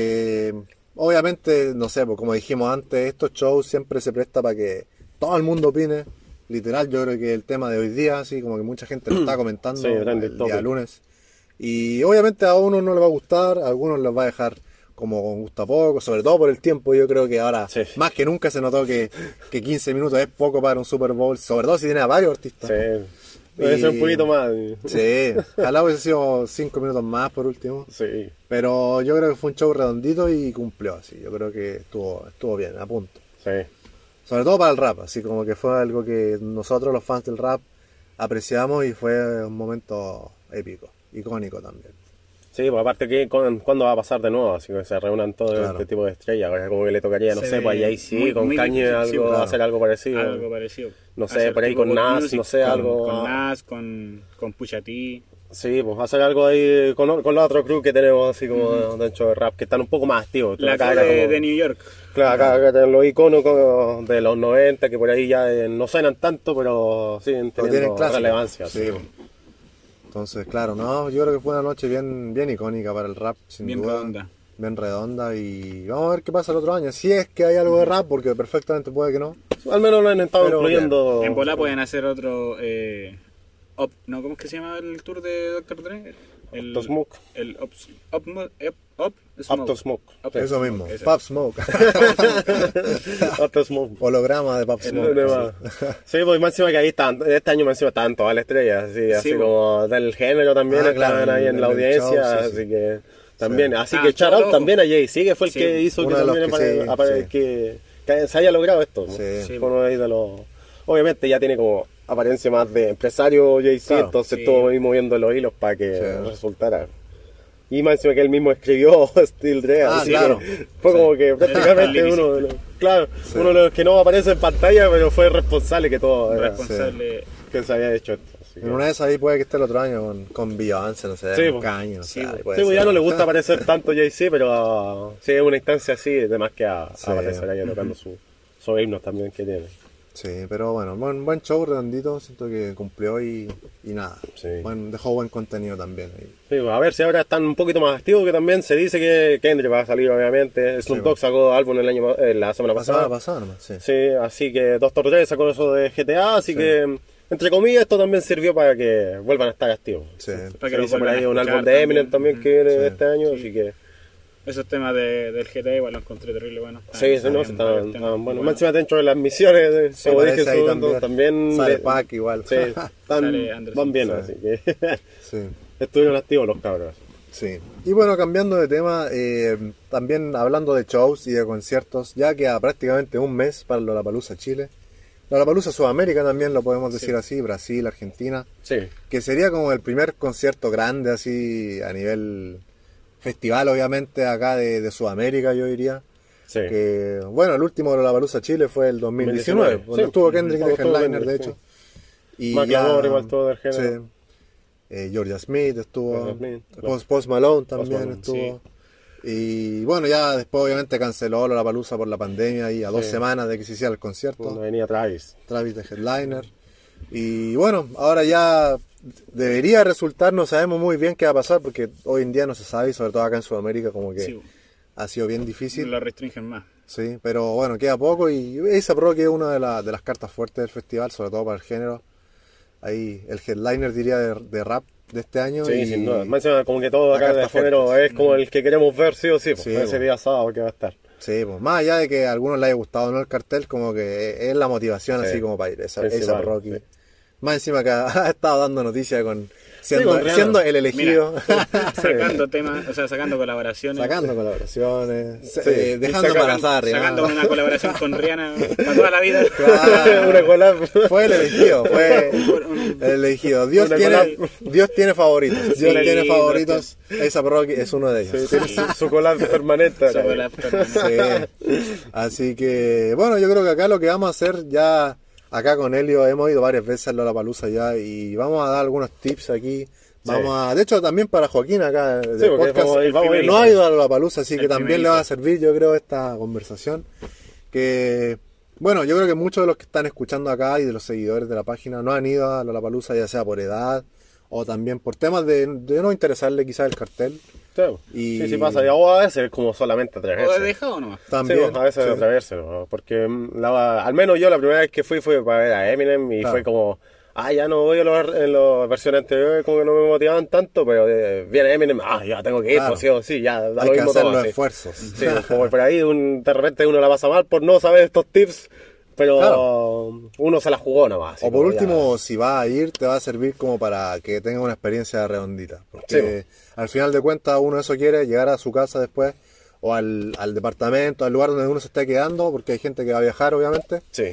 Obviamente, no sé, pues como dijimos antes, estos shows siempre se presta para que todo el mundo opine. Literal, yo creo que el tema de hoy día, así como que mucha gente lo está comentando Sí, trending el día topic. lunes. Y obviamente a unos no les va a gustar, a algunos les va a dejar como con gusto a poco, sobre todo por el tiempo. Yo creo que ahora, Sí. más que nunca, se notó que 15 minutos es poco para un Super Bowl, sobre todo si tiene a varios artistas. Sí, debe ser un poquito más. Sí, ojalá hubiese sido 5 minutos más por último. Sí, Pero yo creo que fue un show redondito y cumplió así. Yo creo que estuvo bien, a punto. sí. Sobre todo para el rap, así como que fue algo que nosotros los fans del rap apreciamos y fue un momento épico, icónico también. Sí, pues aparte que cuándo va a pasar de nuevo, así que se reúnan todo Claro. este tipo de estrellas, ahora como que le tocaría, no Se sé, ve pues ahí sí, muy- con muy Kanye difícil, algo, sí, claro. hacer algo parecido. Algo parecido. No sé, Hacer por ahí tipo con Good Nas, Music, no sé, algo. Con Nas, con Pusha T. Sí, pues hacer algo ahí con la otra crew que tenemos así como dentro de rap, que están un poco más activos. La Acá crew era de, como- de New York. Claro, acá tienen los iconos de los 90, que por ahí ya no suenan tanto, pero siguen Pero teniendo tienen clásico. relevancia. Sí. Entonces, claro, no, yo creo que fue una noche bien icónica para el rap, sin Bien duda. redonda. Bien redonda y vamos a ver qué pasa el otro año. Si es que hay algo de rap, porque perfectamente puede que no. Al menos lo han estado Pero incluyendo. En bola pueden hacer otro... ¿no? ¿Cómo es que se llama el tour de Dr. Dre? El Up to Smoke. El Up Up to Smoke. Up Eso mismo, Ese. Pop Smoke. Up to Smoke. Holograma de Pop Smoke. Sí, pues más encima que ahí están, este año más encima estaban todas las estrellas, así Sí, como del género también estaban claro, ahí en la el audiencia, show, sí, sí. así que también, Sí. así que shout todo out loco. también a Jay-Z, que fue el Sí, que hizo que uno de los también que sí. que se haya logrado esto, ¿no? Sí. Sí. Fue uno ahí de los... Obviamente ya tiene como apariencia más de empresario Jay-Z, Claro. entonces Sí. estuvo ahí moviendo los hilos para que Sí. resultara. Y más encima que él mismo escribió Still Dre, así claro. que fue como que prácticamente El uno de los, claro, uno de los que no aparece en pantalla, pero fue responsable que todo Responsable. que se había hecho esto. Así que- En una de esas ahí puede que esté el otro año con Beyoncé, no sé, Sí, un pues. caño. O Sí, sea, pues. puede Sí, pues ya ser. no le gusta aparecer tanto Jay-Z, pero sí, es una instancia así, de más que Sí. aparecer ahí tocando su himnos también que tiene. Sí, pero bueno, buen show redondito, siento que cumplió y nada. Sí. Dejó buen contenido también ahí. Sí, pues, a ver si ahora están un poquito más activos, que también se dice que Kendrick va a salir, obviamente. Snoop Dogg pues. sacó álbum la semana La pasada. semana pasada nomás, sí. Sí, así que Dr. Dre sacó eso de GTA, así Sí. que, entre comillas, esto también sirvió para que vuelvan a estar activos. Sí. Para Se que lo dice por vuelvan ahí a un escuchar álbum de Eminem también que viene Sí. este año, Sí. así que... Esos temas del GTA igual los encontré terrible buenos. Sí, sí, no, estaban bueno. Bueno. Más encima dentro de las misiones, Sí, como dije, aparece ahí subiendo, también Sale le- Pac igual. Sí, están, Sale Anderson. van bien, Sí. así que Sí. estuvieron activos los cabros. Sí. Y bueno, cambiando de tema, también hablando de shows y de conciertos, ya queda prácticamente un mes para Lollapalooza Chile. Lollapalooza Sudamérica también lo podemos decir así, Brasil, Argentina, Sí, que sería como el primer concierto grande así a nivel festival, obviamente, acá de Sudamérica, yo diría. sí. Que, bueno, el último Lollapalooza Chile fue el 2019, 2019, donde sí. estuvo Kendrick de Cuando estuvo headliner, de Kendrick, hecho. Y Macklemore igual todo del género. sí. Georgia Smith estuvo, Georgia Smith, claro. Post Malone también Malone, estuvo. Y bueno, ya después obviamente canceló Lollapalooza por la pandemia y a 2 Sí. semanas de que se hiciera el concierto. Cuando venía Travis. Travis de headliner. Y bueno, ahora ya debería resultar, no sabemos muy bien qué va a pasar porque hoy en día no se sabe y sobre todo acá en Sudamérica como que Sí, ha sido bien difícil. lo restringen más. Sí, pero bueno, queda poco y esa pro que es una de las cartas fuertes del festival, sobre todo para el género. Ahí el headliner diría de rap de este año. Sí, y sin duda. Más encima como que todo la acá carta de género fuerte. es como el que queremos ver sí o sí, pues, Sí, ese pues. día sábado que va a estar. Sí, pues más allá de que a algunos les haya gustado o no el cartel, como que es la motivación Sí. así como para ir, esa Principal, Rocky. sí. Más encima que ha estado dando noticias siendo, con Rihanna. siendo el elegido, Sacando temas, o sea, sacando colaboraciones. sacando colaboraciones, Sí. dejando Y embarazada a Rihanna. Sacando una colaboración con Rihanna para toda la vida. Claro. Una collab. Fue el elegido, fue el elegido. Dios Una tiene favoritos. Dios Sí, tiene favoritos. Esa Rocky es uno de ellos. Sí, tiene su collab permanente. acá. Sobre la Sí. Así que, bueno, yo creo que acá lo que vamos a hacer ya, acá con Helio, hemos ido varias veces a Lollapalooza ya y vamos a dar algunos tips aquí. De hecho, también para Joaquín acá del Sí, porque podcast, vamos a ir. no ha ido a Lollapalooza, así que El también le va a primerizo. servir, yo creo, esta conversación. Que, bueno, yo creo que muchos de los que están escuchando acá y de los seguidores de la página no han ido a Lollapalooza, ya sea por edad o también por temas de no interesarle quizás el cartel. Sí, Y- sí pasa. Y a veces es como solamente O de atreverse. dejado nomás. También. Sí, pues, a veces sí. atreverse, ¿no? Porque al menos yo la primera vez que fui fue para ver a Eminem y Claro. fue como, ya no voy en las versiones anteriores, como que no me motivaban tanto, pero viene Eminem, ya tengo que ir, Claro. pues sí o sí, ya da Hay lo que mismo hacer todo. los así. esfuerzos. Sí, como por ahí de repente uno la pasa mal por no saber estos tips, pero Claro. uno se la jugó nomás. así O por como último, si vas a ir, te va a servir como para que tengas una experiencia redondita. Porque al final de cuentas uno eso quiere, llegar a su casa después, o al departamento, al lugar donde uno se esté quedando, porque hay gente que va a viajar, obviamente. Sí,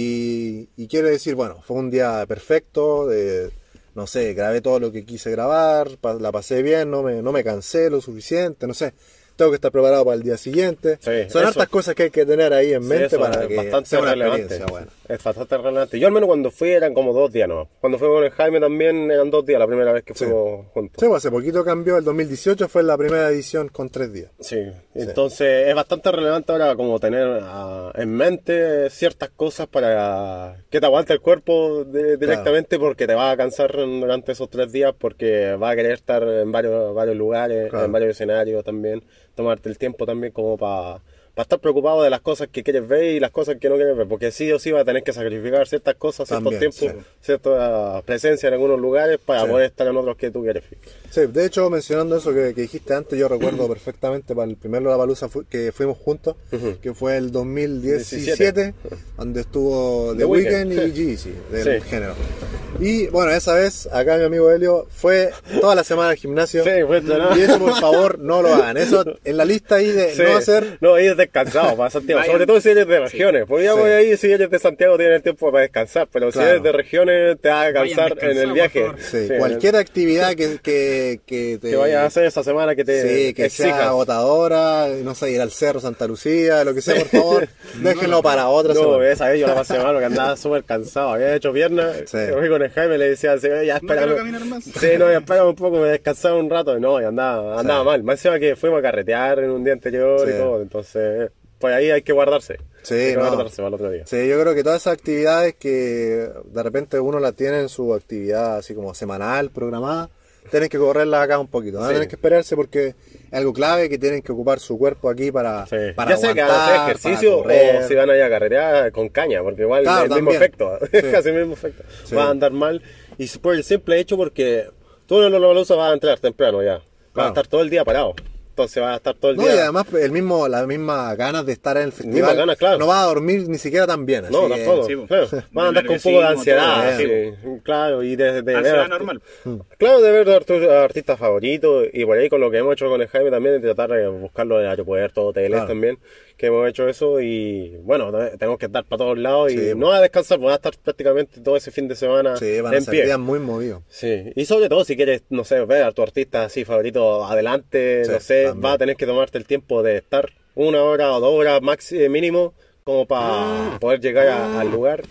Y quiere decir, bueno, fue un día perfecto, no sé, grabé todo lo que quise grabar, la pasé bien, no me cansé lo suficiente, no sé. Tengo que estar preparado para el día siguiente. Sí, Son eso. hartas cosas que hay que tener ahí en sí, mente eso para es que bastante sea una relevante. experiencia buena. Es bastante relevante. Yo al menos cuando fui eran como 2 días, ¿no? Cuando fui con el Jaime también eran 2 días la primera vez que Sí. fuimos juntos. Sí, pues hace poquito cambió, el 2018 fue la primera edición con 3 días. Sí, entonces es bastante relevante ahora como tener en mente ciertas cosas para que te aguante el cuerpo directamente porque te vas a cansar durante esos 3 días porque vas a querer estar en varios lugares, Claro. en varios escenarios también, tomarte el tiempo también como para estar preocupado de las cosas que quieres ver y las cosas que no quieres ver, porque sí o sí vas a tener que sacrificar ciertas cosas, ciertos También, tiempos, cierta presencia en algunos lugares para poder estar en otros que tú quieres. Sí, de hecho, mencionando eso que dijiste antes, yo recuerdo perfectamente para el primer Lollapalooza que fuimos juntos, que fue el 2017, donde estuvo The Weeknd y Jeezy, del género. Y bueno, esa vez, acá mi amigo Helio fue toda la semana al gimnasio. Sí, fue y eso, por favor, no lo hagan. Eso en la lista ahí de no hacer. No, ir descansado para Santiago, sobre todo si eres de regiones. Porque ya voy ahí, si eres de Santiago tienes tiempo para descansar, pero si eres de regiones te vas a cansar en el viaje. Cualquier actividad que vayas a hacer esa semana que te que exijas. sea agotadora, no sé, ir al Cerro Santa Lucía, lo que sea, por favor, déjenlo para otra semana. No, esa vez yo la pasé mal porque andaba súper cansado, había hecho piernas, fui con el Jaime, le decía, ya espérame, ya espérame un poco, me descansaba un rato, y no, y andaba mal, más encima que fuimos a carretear en un día anterior y todo, entonces, pues ahí hay que guardarse. Guardarse para el otro día. Sí, yo creo que todas esas actividades que de repente uno las tiene en su actividad así como semanal, programada, tienen que correrlas acá un poquito, ¿no? Tienen que esperarse porque es algo clave que tienen que ocupar su cuerpo aquí para ya sea que van a hacer ejercicio o si van a ir a carretear con caña, porque igual es el mismo efecto, casi el mismo efecto. Va a andar mal y por el simple hecho porque tú en los Lollapalooza vas a entrar temprano ya, vas a estar todo el día parado. Entonces va a estar todo el día. Y además las mismas ganas de estar en el festival. Ganas, claro. No vas a dormir ni siquiera tan bien. No, tampoco. Claro. Vas a andar con un poco de ansiedad. Claro, y de ansiedad normal. Claro, de ver a tus artistas favoritos. Y por ahí con lo que hemos hecho con el Jaime también, de tratar de buscarlo en aeropuertos, hoteles también. Que hemos hecho eso y bueno, tenemos que estar para todos lados y no a descansar, vas a estar prácticamente todo ese fin de semana van a ser días muy movidos. Sí, y sobre todo si quieres, no sé, ver a tu artista así favorito adelante, no sé, también. Vas a tener que tomarte el tiempo de estar 1 hora o 2 horas mínimo como para poder llegar al lugar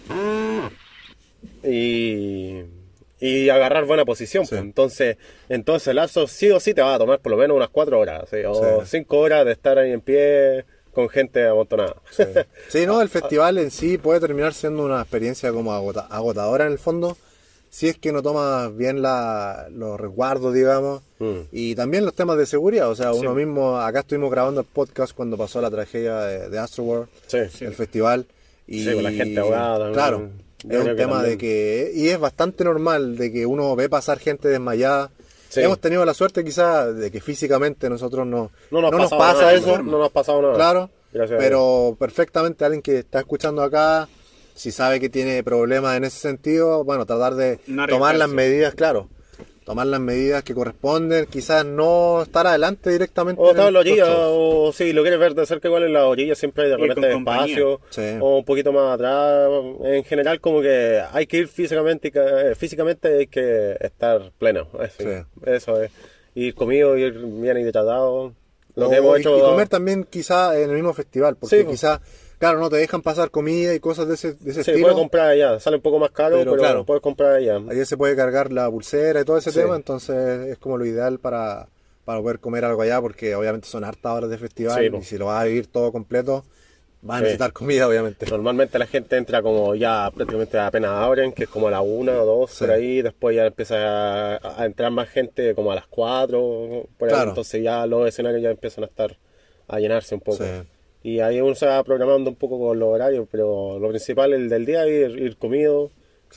y agarrar buena posición. Pues. Entonces el lapso sí o sí te va a tomar por lo menos unas 4 horas, ¿sí? O 5 horas de estar ahí en pie con gente amontonada. Sí, no, el festival en sí puede terminar siendo una experiencia como agotadora en el fondo, si es que no tomas bien los resguardos, digamos, y también los temas de seguridad. O sea, uno mismo, acá estuvimos grabando el podcast cuando pasó la tragedia de Astroworld, el festival. Y, con la gente ahogada. Claro, es un tema de que, y es bastante normal de que uno ve pasar gente desmayada. Hemos tenido la suerte quizás de que físicamente nosotros no nos pasa eso. No nos ha pasado nada. Claro, pero perfectamente alguien que está escuchando acá, si sabe que tiene problemas en ese sentido, bueno, tratar de tomar las medidas, tomar las medidas que corresponden, quizás no estar adelante directamente. O estar en la orilla, o si lo quieres ver de cerca igual en la orilla, siempre hay de repente espacio, o un poquito más atrás. En general como que hay que ir físicamente hay que estar pleno. Eso es. Ir comido, ir bien hidratado. Lo que hemos hecho. Y comer también quizás en el mismo festival, porque quizás... Claro, no te dejan pasar comida y cosas de ese estilo. Sí, puedes comprar allá. Sale un poco más caro, pero claro, puedes comprar allá. Allá se puede cargar la pulsera y todo ese tema, entonces es como lo ideal para poder comer algo allá, porque obviamente son hartas horas de festival y si lo vas a vivir todo completo, vas a necesitar comida, obviamente. Normalmente la gente entra como ya prácticamente apenas abren, que es como a las 1 o 2 por ahí, después ya empieza a entrar más gente como a las 4, por ahí, entonces ya los escenarios ya empiezan a llenarse un poco. Y ahí uno se va programando un poco con los horarios, pero lo principal el del día es ir comido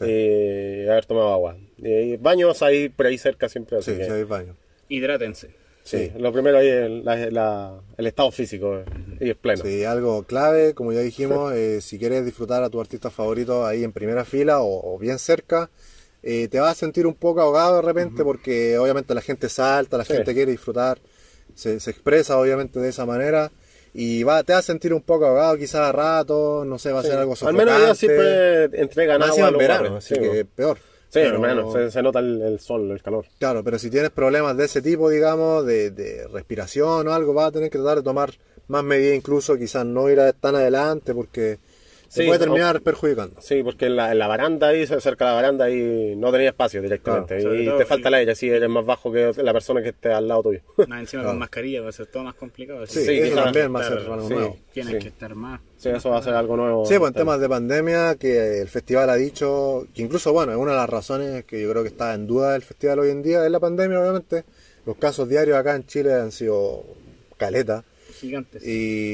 y haber tomado agua. Y baños ahí por ahí cerca siempre. Así que hay baños. Hidrátense. Sí, lo primero ahí es el estado físico y es pleno. Sí, algo clave, como ya dijimos, si quieres disfrutar a tu artista favorito ahí en primera fila o bien cerca, te vas a sentir un poco ahogado de repente porque obviamente la gente salta, la gente quiere disfrutar, se expresa obviamente de esa manera. Y te vas a sentir un poco ahogado quizás a rato, no sé, va a ser algo sofocante. Al menos ellos siempre entregan agua en verano, así que peor. Sí, hermano, se nota el sol, el calor. Claro, pero si tienes problemas de ese tipo, digamos, de respiración o algo, vas a tener que tratar de tomar más medidas, incluso quizás no ir tan adelante porque se puede terminar perjudicando. Sí, porque en la baranda ahí, cerca de la baranda ahí no tenía espacio directamente. Y te falta el aire, si eres más bajo que la persona que esté al lado tuyo. Encima con mascarilla va a ser todo más complicado. Sí, eso también va a ser algo nuevo. Tienes que estar más. Sí, eso va a ser algo nuevo. Sí, pues en temas de pandemia, que el festival ha dicho, que incluso, bueno, es una de las razones que yo creo que está en duda del festival hoy en día, es la pandemia, obviamente. Los casos diarios acá en Chile han sido caleta. Gigantes. Y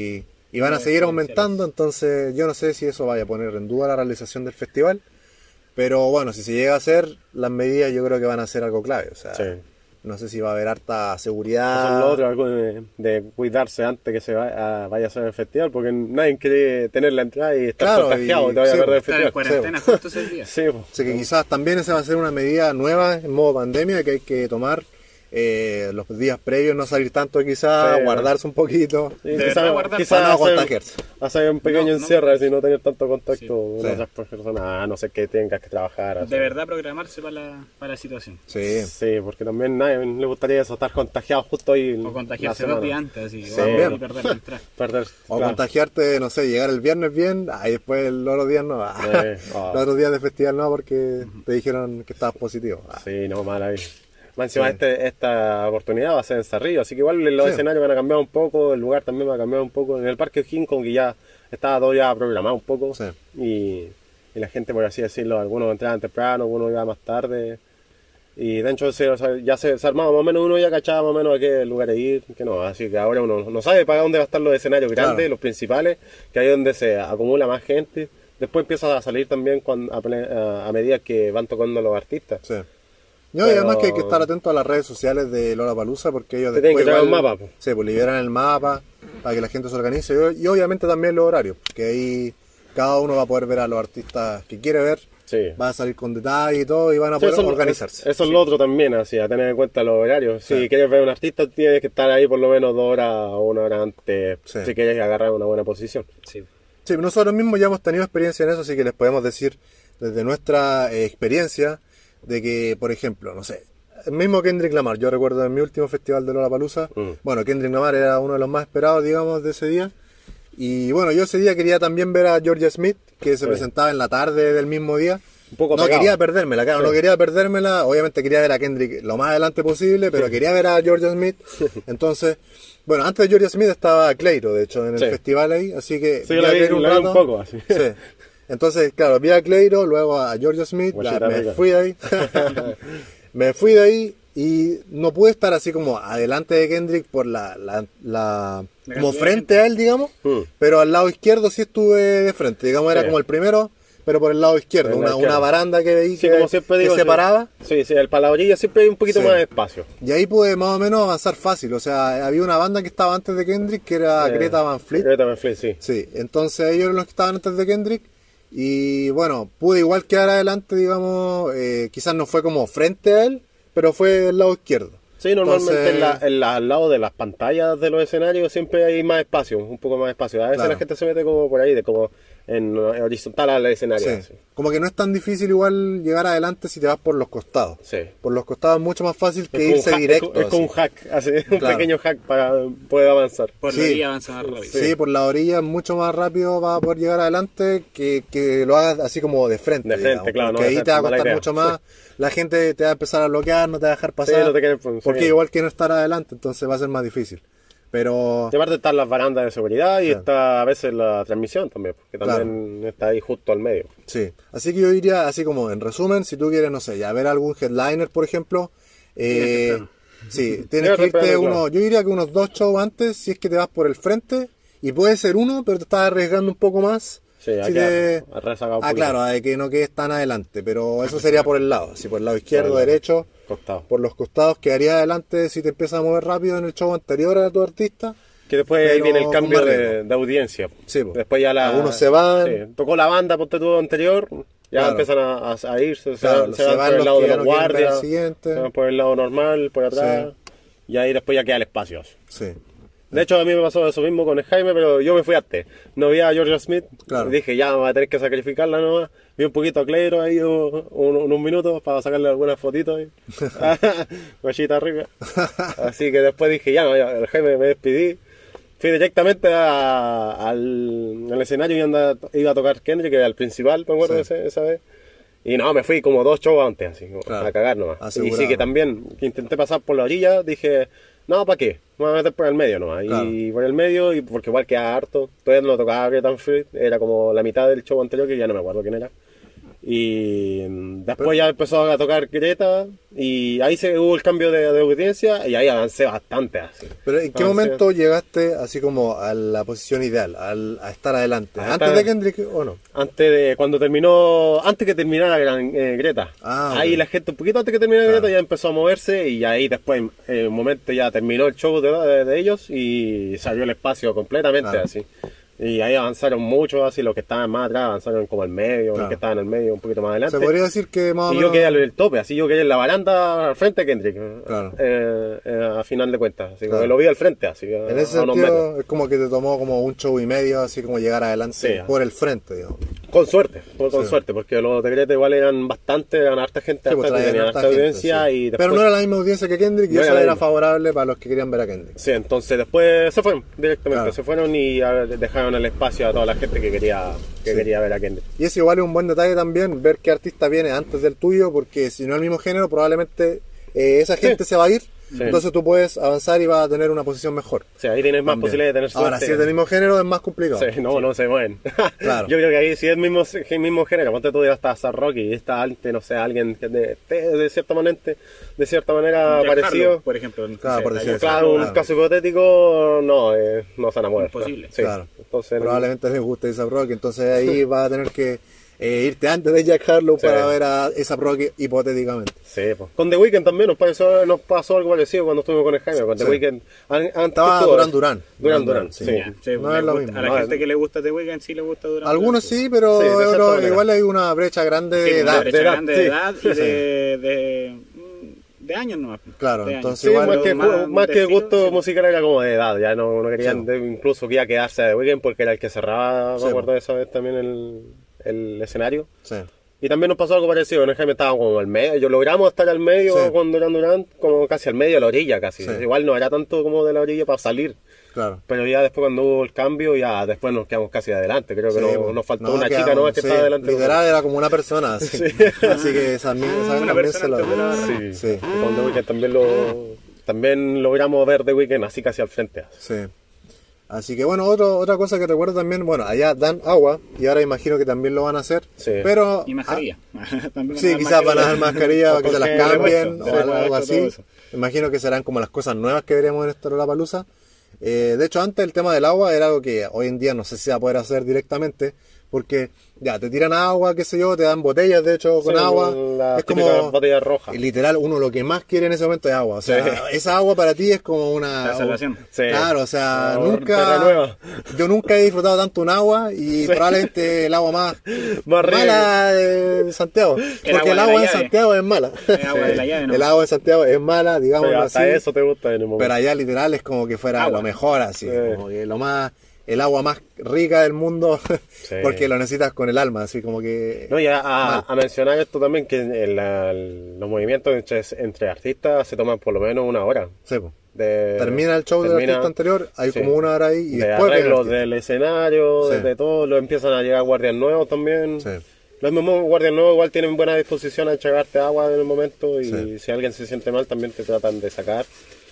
y van a seguir exponenciales. aumentando, entonces yo no sé si eso vaya a poner en duda la realización del festival, pero bueno, si se llega a hacer, las medidas yo creo que van a ser algo clave, o sea, Sí. no sé si va a haber harta Eso es seguridad. lo otro, algo de cuidarse antes que se vaya a hacer el festival, porque nadie quiere tener la entrada y estar Claro, contagiado y- y te vaya a sí, perder el Estar en festival. cuarentena justo ese día. Sí, po. Así que quizás también esa va a ser una medida nueva en modo pandemia que hay que tomar los días previos, no salir tanto quizás, Sí, guardarse un poquito. Sí, De verdad, guardar para no hacer- contagiarse. hacer un pequeño No, no encierre, así no tener tanto contacto con Sí. otras personas, a no ser que tengas que trabajar. así. De verdad programarse para la situación. Sí, Sí, porque también nadie le gustaría eso, estar contagiado justo ahí. O la contagiarse semana. 2 días antes, así Sí. y perder la entrada. Perder, o claro. contagiarte, no sé, llegar el viernes bien, y después los otros días no. Los otros días de festival no, porque te dijeron que estabas positivo. Sí, no, mal ahí. Más encima, Sí. esta oportunidad va a ser en Cerrillo, así que igual los Sí. escenarios van a cambiar un poco, el lugar también va a cambiar un poco. En el Parque O'Higgins como que ya estaba todo ya programado un poco, Sí. y la gente, por así decirlo, algunos entraban temprano, algunos iban más tarde. Y de hecho o sea, ya se armaba más o menos, uno ya cachaba más o menos a qué lugar ir, que no. Así que ahora uno no sabe para dónde va a estar los escenarios grandes, Claro. los principales, que ahí es donde se acumula más gente. Después empieza a salir también a medida que van tocando los artistas. Sí. No, y Pero- además que hay que estar atento a las redes sociales de Lollapalooza porque ellos Te tienen después que traer igual- un mapa, po. Sí, pues liberan el mapa para que la gente se organice y obviamente también los horarios, que ahí cada uno va a poder ver a los artistas que quiere ver, Sí. va a salir con detalle y todo y van a Sí, poder eso, organizarse. eso es lo otro también, así, a tener en cuenta los horarios. Si Sí. quieres ver a un artista, tienes que estar ahí por lo menos 2 horas o 1 hora antes, Sí. si quieres agarrar una buena posición. Sí. Sí, nosotros mismos ya hemos tenido experiencia en eso, así que les podemos decir desde nuestra experiencia de que, por ejemplo, no sé, el mismo Kendrick Lamar, yo recuerdo en mi último festival de Lollapalooza, bueno, Kendrick Lamar era uno de los más esperados, digamos, de ese día. Y bueno, yo ese día quería también ver a Georgia Smith, que se Sí. presentaba en la tarde del mismo día. Un poco No pegado. quería perdérmela, claro, Sí. no quería perdérmela. Obviamente quería ver a Kendrick lo más adelante posible, pero quería ver a Georgia Smith. Entonces, bueno, antes de Georgia Smith estaba Cleiro, de hecho, en el Sí. festival ahí, así que Sí, vi la a vi- Cleiro la vi un poco, así. Sí. Entonces, claro, vi a Cleiro, luego a Georgia Smith, Guachita me rica. fui de ahí. Me fui de ahí y no pude estar así como adelante de Kendrick por como cantidad de frente a él, digamos, pero al lado izquierdo sí estuve de frente, digamos, era Sí. como el primero, pero por el lado izquierdo, Por el lado una izquierdo. baranda que veí Sí, que, como siempre que digo, separaba. Sí, para la orilla siempre hay un poquito Sí. más de espacio. Y ahí pude más o menos avanzar fácil, o sea, había una banda que estaba antes de Kendrick, que era Greta Van Fleet. Greta Van Fleet, sí. Sí, entonces ellos eran los que estaban antes de Kendrick. Y bueno, pude igual quedar adelante, digamos, quizás no fue como frente a él, pero fue del lado izquierdo. Sí, normalmente Entonces- al lado de las pantallas de los escenarios siempre hay más espacio, un poco más de espacio. A veces Claro. la gente se mete como por ahí, como en horizontal al escenario. Sí. así. Como que no es tan difícil igual llegar adelante si te vas por los costados. Sí. Por los costados es mucho más fácil que Es como un irse hack- directo. Es como un así. hack, así, un Claro. pequeño hack para poder avanzar. Por Sí. la orilla avanza más rápido. Sí, por la orilla mucho más rápido vas a poder llegar adelante que lo hagas así como de frente. De frente, digamos, claro, porque no, ahí esa te va a es mala costar idea. mucho más. La gente te va a empezar a bloquear, no te va a dejar pasar. Sí, no te quieren, pues, porque sí. igual que no estar adelante, entonces va a ser más difícil. Pero Y aparte están las barandas de seguridad y Claro. está a veces la transmisión también, porque también está ahí justo al medio. sí, así que yo diría, así como en resumen, si tú quieres, no sé, ya ver algún headliner, por ejemplo, sí, tienes Llegar que irte temprano, uno, claro. yo diría que unos 2 shows antes, si es que te vas por el frente, y puede ser uno, pero te estás arriesgando un poco más. Sí, hay si que rezagar un poquito. claro, de que no quedes tan adelante, pero eso sería por el lado, si por el lado izquierdo, Claro. derecho, Costado. por los costados quedaría adelante si te empiezas a mover rápido en el show anterior a tu artista. Que después ahí Pero viene el con cambio más de, riesgo. de audiencia. Sí, po. Después ya Algunos se van. Sí, tocó la banda, ponte tú anterior, ya Claro. empiezan a irse, Claro, se van por el los lado que de ya los no quieren ver al guardias, siguiente. se van por el lado normal, por atrás, y ahí después ya queda el espacio. Sí. De hecho, a mí me pasó eso mismo con el Jaime, pero yo me fui antes. No vi a Georgia Smith, Claro. dije ya voy a tener que sacrificarla nomás. Vi un poquito a Cleiro ahí unos minutos para sacarle algunas fotitos ahí. Guachita rica. Así que después dije ya, el Jaime me despedí. Fui directamente al escenario y iba a tocar Kendrick, que era el principal, me acuerdo Sí. esa vez. Y no, me fui como 2 shows antes, así, como Claro. a cagar nomás. Asegurado. Y sí que también que intenté pasar por la orilla, dije, no, ¿para qué? Me voy a meter por el medio nomás. Claro. Y por el medio, y porque igual queda harto. Todavía no lo tocaba Greta Van Fleet, era como la mitad del show anterior, que ya no me acuerdo quién era. Y después ya empezó a tocar Greta y ahí hubo el cambio de audiencia y ahí avancé bastante así. Pero ¿en qué momento llegaste así como a la posición ideal, a estar adelante? ¿Antes de Kendrick o no? Antes que terminara Greta. Ahí la gente, un poquito antes que terminara Greta, ya empezó a moverse y ahí después, en un momento ya terminó el show de ellos y salió el espacio completamente así. Y ahí avanzaron mucho, así los que estaban más atrás avanzaron como al medio, los que estaban al medio un poquito más adelante. Se podría decir que más o menos... Y yo quedé al tope, así yo quedé en la baranda al frente de Kendrick, a final de cuentas, así como lo vi al frente, así en ese sentido es como que te tomó como un show y medio, así como llegar adelante por el frente, digamos. Con suerte, porque los de Greta igual eran bastante, eran harta gente, tenían harta audiencia y después... Pero no era la misma audiencia que Kendrick y eso era favorable para los que querían ver a Kendrick. Sí, entonces después se fueron directamente, se fueron y dejaron el espacio a toda la gente que quería ver a Kendrick. Y eso igual es un buen detalle también, ver qué artista viene antes del tuyo, porque si no es el mismo género, probablemente esa gente se va a ir. Sí. Entonces tú puedes avanzar y vas a tener una posición mejor. Sí, ahí tienes más posibilidades de tener suerte. Ahora, si es del mismo género es más complicado. Sí, no se mueven. Claro. Yo creo que ahí si es el mismo género, ponte tú ya está Sar Rocky y está antes, no sé, alguien que de cierta manera parecido. Harlow, por ejemplo. Claro, un caso hipotético no se van a mover. Imposible. Sí. Claro. Entonces, probablemente les guste Sar Rocky, entonces ahí vas a tener que irte antes de Jack Harlow para ver a esa Rocky hipotéticamente. Sí, pues. Con The Weeknd también nos pasó algo parecido cuando estuvimos con el Jaime. Con The Weeknd estaba Durán. Sí. No es lo mismo. A la gente que le gusta The Weeknd sí le gusta Durán. Algunos sí, pero igual hay una brecha grande de edad. Una brecha grande de edad y de años nomás. Claro, entonces sí, igual más que gusto musical era como de edad, ya no querían incluso que iba a quedarse de Weeknd porque era el que cerraba, me acuerdo de esa vez también el escenario. Sí. Y también nos pasó algo parecido, en el Jaime estábamos como al medio, logramos estar al medio con Durán, como casi al medio de la orilla casi. Sí. Igual no era tanto como de la orilla para salir. Claro. Pero ya después cuando hubo el cambio, ya después nos quedamos casi adelante. Creo que nos faltó una chica nueva que estaba adelante. Literal era como una persona. Así, así que esa también se la... Sí. Y con The Weeknd también logramos ver The Weeknd así casi al frente. Sí. Así que bueno, otra cosa que recuerdo también, bueno, allá dan agua y ahora imagino que también lo van a hacer. Sí. Pero, y mascarilla. Sí, quizás van a dar mascarilla o que se las cambien o algo así. Imagino que serán como las cosas nuevas que veremos en esta Lollapalooza. De hecho, antes el tema del agua era algo que hoy en día no sé si va a poder hacer directamente, porque ya te tiran agua, qué sé yo, te dan botellas de hecho con agua, es como botella roja. Literal, uno lo que más quiere en ese momento es agua, o sea, esa agua para ti es como una salvación. Claro, o sea, yo nunca he disfrutado tanto un agua y probablemente el agua más mala de Santiago, porque el agua en Santiago es mala. El agua de Santiago es mala, digamos así. Hasta eso te gusta en el momento. Pero allá literal es como que fuera lo mejor así, como que el agua más rica del mundo, porque lo necesitas con el alma, así como que... No, y a mencionar esto también, que los movimientos entre artistas se toman por lo menos una hora. Sí, pues. Termina el show del artista anterior, hay como una hora ahí, y después... arreglos del escenario, de todo, lo empiezan a llegar guardias nuevos también. Sí. Los mismos guardias nuevos igual tienen buena disposición a entregarte agua en el momento, y si alguien se siente mal también te tratan de sacar.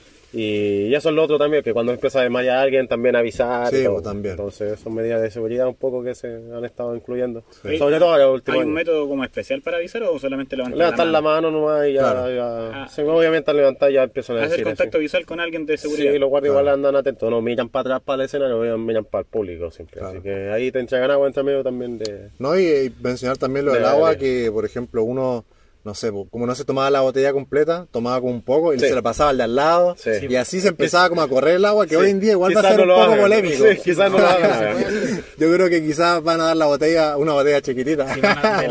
Y eso es lo otro también, que cuando empieza a desmayar a alguien también avisar. Sí, también. Entonces son medidas de seguridad un poco que se han estado incluyendo. Sí. Sobre todo ahora último. ¿Hay un método como especial para avisar o solamente levantar la mano nomás y ya obviamente al levantar ya empiezan a decir. Hacer contacto visual con alguien de seguridad. Sí, los guardias igual andan atentos, no miran para atrás para el escenario, miran para el público siempre. Así que ahí te entregan agua entre medio también de... No, y mencionar también lo del agua, que por ejemplo uno... No sé, como no se tomaba la botella completa, tomaba como un poco y se la pasaba al de al lado. Sí. Y así se empezaba como a correr el agua, que hoy en día igual va a ser un poco polémico. Sí, quizás no lo hagan. Yo creo que quizás van a dar una botella chiquitita. Sí,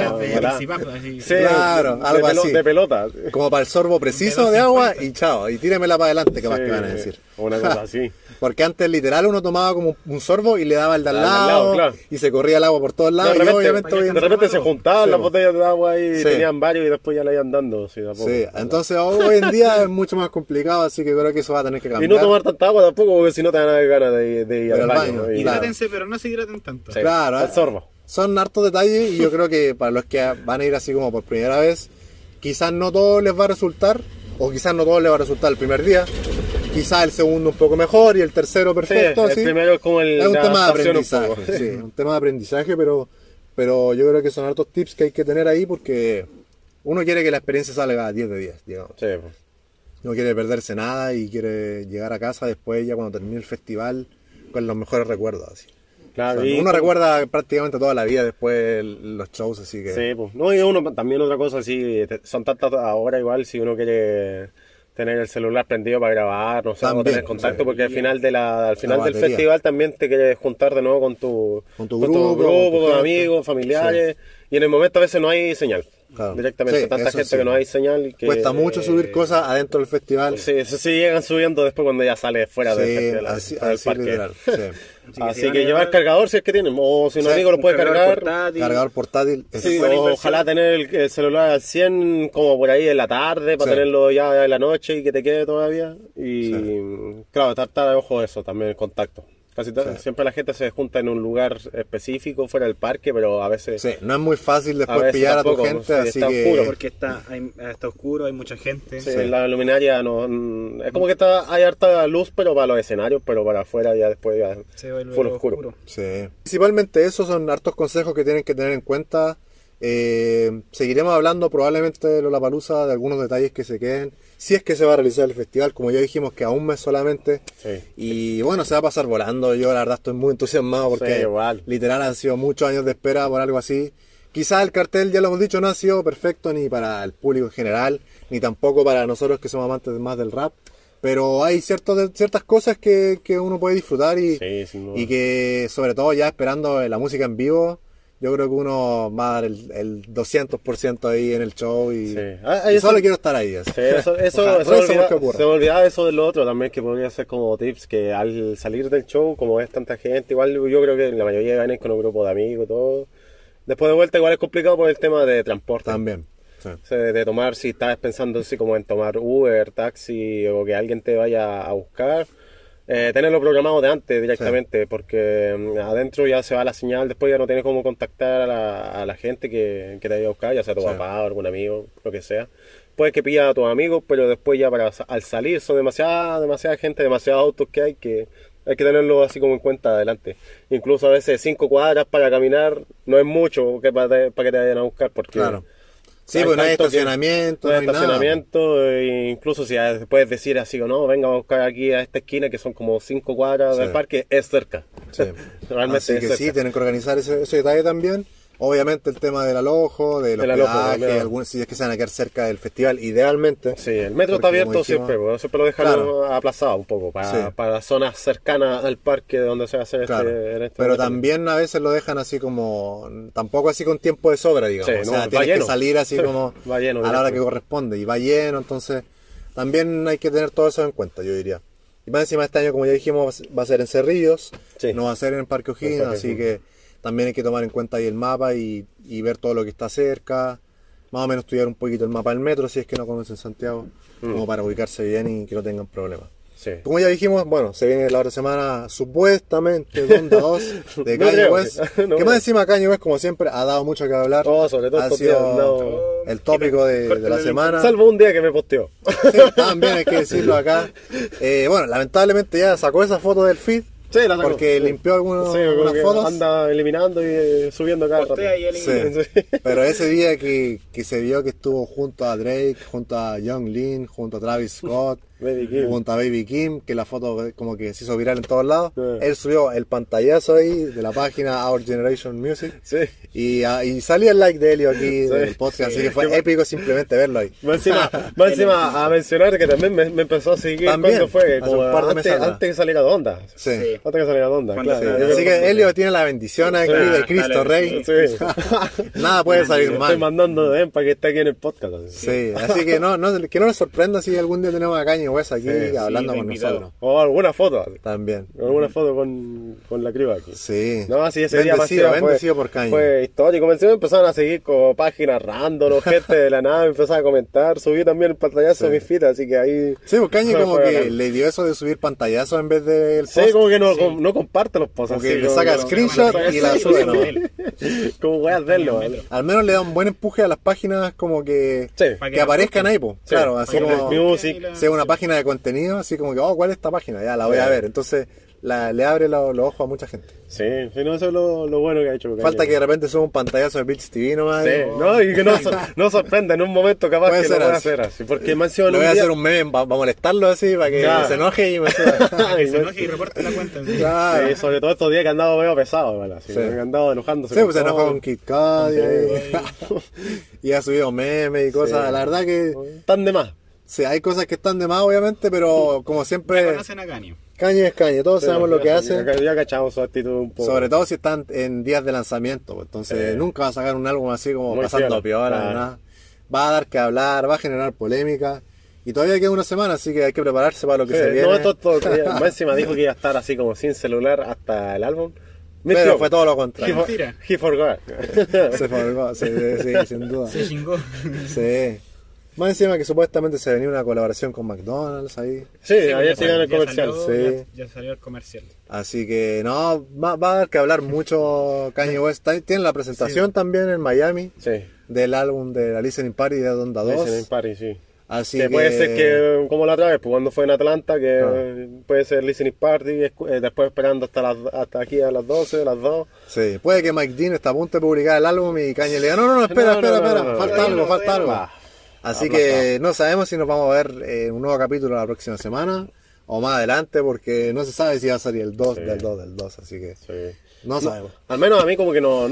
claro, algo así. De pelota. Como para el sorbo preciso de agua y chao. Y tíremela para adelante, que más que van a decir. Una cosa así. Porque antes literal uno tomaba como un sorbo y le daba el de al lado, y se corría el agua por todos lados. De repente se juntaban las botellas de agua y tenían varios y después ya la iban dando. Sí, entonces hoy en día es mucho más complicado, así que creo que eso va a tener que cambiar. Y no tomar tanta agua tampoco, porque si no te van a dar ganas de ir al baño. Hidrátense, pero no se hidraten tanto. Sí, claro, el sorbo. Son hartos detalles y yo creo que para los que van a ir así como por primera vez, quizás no todo les va a resultar, o quizás no todo les va a resultar el primer día. Quizás el segundo un poco mejor y el tercero perfecto. Sí, el primero es como es un tema de aprendizaje. Un tema de aprendizaje, pero pero yo creo que son hartos tips que hay que tener ahí porque uno quiere que la experiencia salga a 10 de 10, digamos. Sí, pues. No quiere perderse nada y quiere llegar a casa después, ya cuando termine el festival, con los mejores recuerdos. Así. Claro, O sea, y uno recuerda prácticamente toda la vida después los shows, así que... sí, pues. No, y uno también otra cosa, sí, son tantas ahora igual si uno quiere tener el celular prendido para grabar, no sé, o También, tener contacto, sí. porque al final del batería. festival también te quieres juntar de nuevo con tu grupo, con tu con gente. amigos, familiares, y en el momento a veces no hay señal. Claro. Directamente, Sí, tanta eso gente sí. que no hay señal y que Cuesta mucho subir cosas adentro del festival. Sí, eso sí llegan subiendo después cuando ya sale fuera del Sí, festival, así, fuera del así parque. literal. Sí. Así si van que a llevar llevar- cargador si es que tienen, o si un Sí, amigo lo Un puede cargador cargar. portátil. Cargador portátil. Sí, buena inversión. ojalá tener el celular al 100 como por ahí en la tarde para Sí. tenerlo ya en la noche y que te quede todavía. Y claro, estar de ojo eso también, el contacto. Siempre la gente se junta en un lugar específico fuera del parque, pero a veces... Sí, no es muy fácil A después veces pillar a tu tampoco, gente, sí, así está que... oscuro, Porque está oscuro, hay mucha gente. Sí, la luminaria no... Es como que hay harta luz, pero para los escenarios, pero para afuera ya después ya Se vuelve full oscuro. Sí. Principalmente esos son hartos consejos que tienen que tener en cuenta. Seguiremos hablando probablemente de Lollapalooza, de algunos detalles que se queden, si es que se va a realizar el festival, como ya dijimos que a un mes solamente. Sí. Y bueno, se va a pasar volando. Yo la verdad estoy muy entusiasmado porque Sí, igual. literal han sido muchos años de espera por algo así. Quizás el cartel, ya lo hemos dicho, no ha sido perfecto ni para el público en general, ni tampoco para nosotros que somos amantes más del rap. Pero hay ciertas cosas que uno puede disfrutar Sí, sin duda. y que sobre todo ya esperando la música en vivo, yo creo que uno va a dar el 200% ahí en el show y, Sí. y Eso- solo quiero estar ahí. Así. Sí, eso Ojalá, se rezamos que ocurra. me olvidaba eso de lo otro también, que podría ser como tips, que al salir del show, como es tanta gente, igual yo creo que la mayoría vienen con un grupo de amigos y todo. Después de vuelta igual es complicado por el tema de transporte. También. Sí. O sea, de tomar, si estás pensando así como en tomar Uber, taxi o que alguien te vaya a buscar, tenerlo programado de antes directamente, porque adentro ya se va la señal, después ya no tienes cómo contactar a la gente que te vaya a buscar, ya sea tu Sí. papá o algún amigo, lo que sea. Puedes que pilla a tus amigos, pero después ya al salir son demasiada gente, demasiados autos que hay que tenerlo así como en cuenta adelante. Incluso a veces 5 cuadras para caminar no es mucho que para que te vayan a buscar, porque... Claro. Sí, hay pues no hay tanto que- estacionamiento, no hay no hay nada. estacionamiento, e incluso si puedes decir así o no, venga a buscar aquí a esta esquina que son como 5 cuadras Sí. del parque, es cerca. Sí. Realmente Así es que cerca. sí, tienen que organizar ese detalle también. Obviamente el tema del alojo, del Del alojo, hospedaje, también. algunos si es que se van a quedar cerca del festival, idealmente. Sí, el metro está Porque, abierto como dijimos, siempre, bueno, siempre lo dejan claro. aplazado un poco para, Sí. para zonas cercanas al parque donde se va a hacer Claro. en este Pero momento. también a veces lo dejan así como, tampoco así con tiempo de sobra, digamos. Sí, o no, sea, va tienes que lleno. salir así como Va lleno, a la hora que directo. corresponde. Y va lleno, entonces también hay que tener todo eso en cuenta, yo diría. Y más encima este año, como ya dijimos, va a ser en Cerrillos, Sí. no va a ser en Parque O'Higgins, En Parque así O'Higgins. que también hay que tomar en cuenta ahí el mapa y ver todo lo que está cerca. Más o menos estudiar un poquito el mapa del metro si es que no conocen Santiago, como para ubicarse bien y que no tengan problemas. Sí. Como ya dijimos, bueno, se viene la otra semana supuestamente Donda 2 de No Kanye creo, West. no que creo. más encima Kanye West, como siempre, ha dado mucho que hablar. Oh, sobre todo ha estos días, sido no. el tópico de la semana. Salvo un día que me posteó. Sí, también hay que decirlo acá. Bueno, lamentablemente ya sacó esa foto del feed. Sí, la sacó. Porque limpió Sí, como algunas que fotos. anda eliminando y subiendo cada rato. Postea y elimina. Sí. Pero ese día que se vio que estuvo junto a Drake, junto a Young Lin, junto a Travis Scott, Baby Kim. junto a Baby Kim, que la foto como que se hizo viral en todos lados. Sí. Él subió el pantallazo ahí de la página Our Generation Music. Sí. Y salía el like de Helio aquí del podcast, Sí. así que fue épico simplemente verlo ahí. Más encima a mencionar que también me empezó a seguir También, cuando fue, hace como un par de meses atrás. antes que saliera de onda. Sí. Sí. Antes que saliera de onda, Cuando claro. se- Yo Así creo- que Helio tiene la bendición aquí Sí. de Cristo Rey. Sí. Nada puede salir Estoy mal. mandando DM para que esté aquí en el podcast. Así. Sí, así que que no nos sorprenda si algún día tenemos a Kanye West aquí Sí, hablando sí, con invitado. nosotros. O alguna foto, así. También. Alguna foto con la criba aquí. Sí. No, así ese día más bendecido, encima bendecido por Kanye. fue histórico. Encima empezaron a seguir como páginas random, gente de la nada empezaba a comentar. Subí también el pantallazo a mis fitas, así que ahí... Sí, porque Kanye Fue como que bacán. le dio eso de subir pantallazos en vez del Sí, post. como que no comparte los posts. Como así, que le como saca que no- screenshot sí, y la sí, sube, sí, ¿no? Como weas de él, ¿vale? Al menos le da un buen empuje a las páginas como que, Sí. que aparezcan ahí, po. Sí. Claro, así Como como Music. sea una página de contenido, así como que, oh, ¿cuál es esta página? Ya la voy a Sí. ver. Entonces, le abre los ojos a mucha gente. Sí, sí, no, eso es lo bueno que ha hecho. Falta que de repente suba un pantallazo de Beach TV nomás. Sí, no, y que no sorprenda en un momento capaz Puede que ser lo pueda así. hacer así. Porque más encima Le voy a hacer un meme para molestarlo así, para que Claro. se enoje y me suba. Que se enoje y reporte la cuenta. ¿sí? Claro. Sí, sobre todo estos días que han andado medio pesados, igual, así, Sí. que han andado enojándose. Sí, con pues se enojó todo. con Kid Cudi y ha subido memes y cosas. Sí. La verdad que Están de más. sí, hay cosas que están de más, obviamente, pero como siempre, Conocen a Kanye. Kanye es Kanye, todos sabemos lo que hace. Ya cachamos su actitud un poco. Sobre todo si están en días de lanzamiento, pues, entonces Sí. nunca va a sacar un álbum así como Muy pasando piola, piola, claro. nada. Va a dar que hablar, va a generar polémica. Y todavía queda una semana, así que hay que prepararse para lo que Sí, se viene. no, esto más encima dijo que iba a estar así como sin celular hasta el álbum. Pero Mintió. fue todo lo contrario. Mentira. He forgot. Se forgó, sí, sin duda. Se chingó. Sí. Más encima que supuestamente se venía una colaboración con McDonald's ahí. Sí, ayer ya tenían el ya comercial. salió, sí. Ya salió el comercial. Así que no, va a dar que hablar mucho Kanye West. Tiene la presentación también en Miami Sí. del álbum de la Listening Party de Donda 2. Dicen en Paris, sí. Así Que puede ser que, como la otra vez, pues cuando fue en Atlanta, que puede ser listening party, después esperando hasta aquí a las 12, a las 2. Sí, puede que Mike Dean está a punto de publicar el álbum y Kanye le diga, no, espera, No, falta no, algo, no, falta no, algo. Ah, Así aplazado. que no sabemos si nos vamos a ver en un nuevo capítulo la próxima semana o más adelante, porque no se sabe si va a salir el 2 Sí. del 2 del 2, así que Sí. no sabemos. Al menos a mí como que no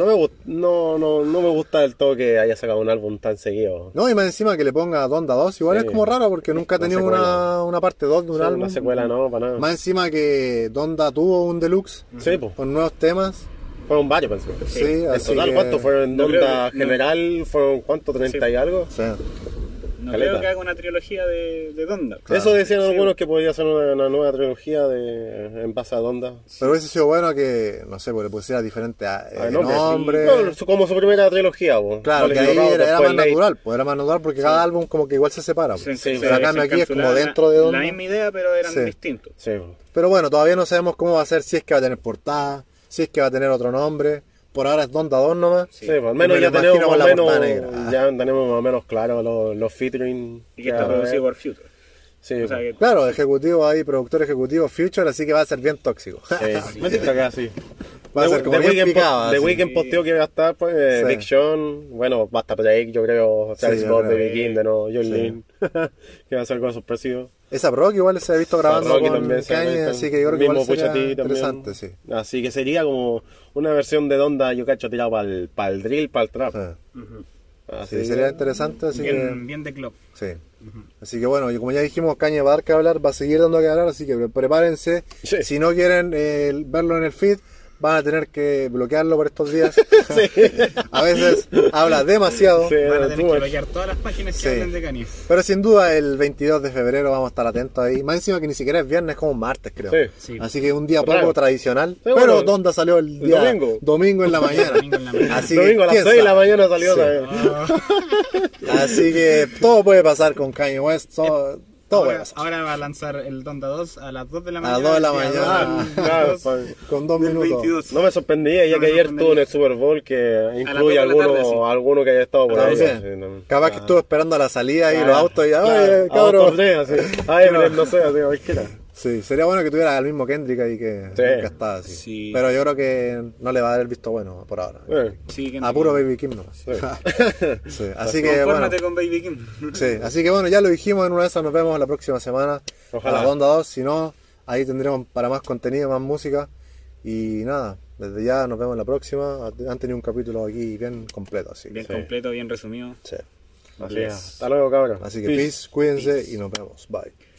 me gusta del todo que haya sacado un álbum tan seguido. No, y más encima que le ponga Donda 2, igual Sí. es como raro porque nunca ha Una tenido secuela. una parte 2 de un Sí, álbum. una secuela no, para nada. Más encima que Donda tuvo un deluxe Sí, pues. con nuevos temas. Fueron varios, pensé. Sí, En así total, que- ¿cuánto fueron en No creo onda que- no. general? ¿Fueron cuánto? ¿30 y algo? Sí. No Caleta. creo que haga una trilogía de Donda. Claro. Eso decían Sí. algunos que podía ser una nueva trilogía en base a Donda. Pero hubiese sido bueno que, no sé, pues le pusiera diferente Nombre. nombre. No, como su primera trilogía, po. Claro, que ahí Valentino Road, era después más Late. natural, pues era más natural porque cada álbum como que igual se separa. Pues. Sí, Pero acá se aquí es como encapsulaba dentro de Donda. La misma idea, pero eran Sí. distintos. Sí, po. Pero bueno, todavía no sabemos cómo va a ser, si es que va a tener portada, si es que va a tener otro nombre. Por ahora es Donda 2 nomás. Sí, pues, al menos me ya lo tenemos imagino más con o la portada menos, negra. ya tenemos más o menos claro los featuring. Y que está producido por Future. Sí, O sea pues. que Claro, ejecutivo ahí, productor ejecutivo Future, así que va a ser bien tóxico. Sí, me tinca que así. Va a ser como bien Weeknd picado, The así. Weeknd posteó que va a estar, pues, Sí. Big Sean, bueno, va a estar Drake, yo creo, Travis yo Scott, creo. Baby King, de nuevo, John Sí. Lynn, que va a ser algo sorpresivo. Esa Rock igual se ha visto grabando Rocky con también se Kanye, ve, así que yo creo que mismo igual sería Pusha T también. interesante, sí. Así que sería como una versión de Donda, yo cacho, tirado para el drill, para el trap. Sí. Así Sí, que- sería interesante, así bien, bien de club. que... Sí. Así que bueno, y como ya dijimos, Kanye va a dar que hablar, va a seguir dando que hablar, así que prepárense. Sí. Si no quieren verlo en el feed, van a tener que bloquearlo por estos días. A veces habla demasiado. Sí, Van a tener too que much. bloquear todas las páginas que Sí. hablen de Kanye. Pero sin duda el 22 de febrero vamos a estar atentos ahí. Más encima que ni siquiera es viernes, es como un martes, creo. Sí. Sí. Así que un día Raro. poco tradicional. Pero bueno, Donda salió el día domingo. en la mañana. Domingo en la mañana. Así Domingo a las ¿quién 6 de la sabe? mañana salió Sí. también. Así que todo puede pasar con Kanye West. Todo puede pasar. Ahora va a lanzar el Donda 2 a las 2 de la A mañana. las 2 de la el día mañana. 2 del- Claro, 2 pues. Con 2 del minutos. 22. No me sorprendía, ya No que me ayer sorprendería. estuvo en el Super Bowl, que incluye las 2 de la tarde, alguno que haya estado por ahí. También. Sí, no. Capaz que estuvo esperando a la salida y Claro, los autos y claro, oye, a cabrón. otros tres, así. Ay, no sé, así, cualquiera. Sí, sería bueno que tuviera al mismo Kendrick ahí que Sí. nunca está así. Sí. Pero yo creo que no le va a dar el visto bueno por ahora. Sí, que A puro Baby Kim nomás. Sí. Sí, así que bueno. Confórmate con Baby Kim. Sí, así que bueno, ya lo dijimos, en una de esas nos vemos la próxima semana. Ojalá. A la Donda 2, si no, ahí tendremos para más contenido, más música. Y nada, desde ya nos vemos la próxima. Han tenido un capítulo aquí bien completo, así. Bien Sí. completo, bien resumido. Sí. Así es. Hasta luego, cabrón. Así que peace, cuídense y nos vemos. Bye.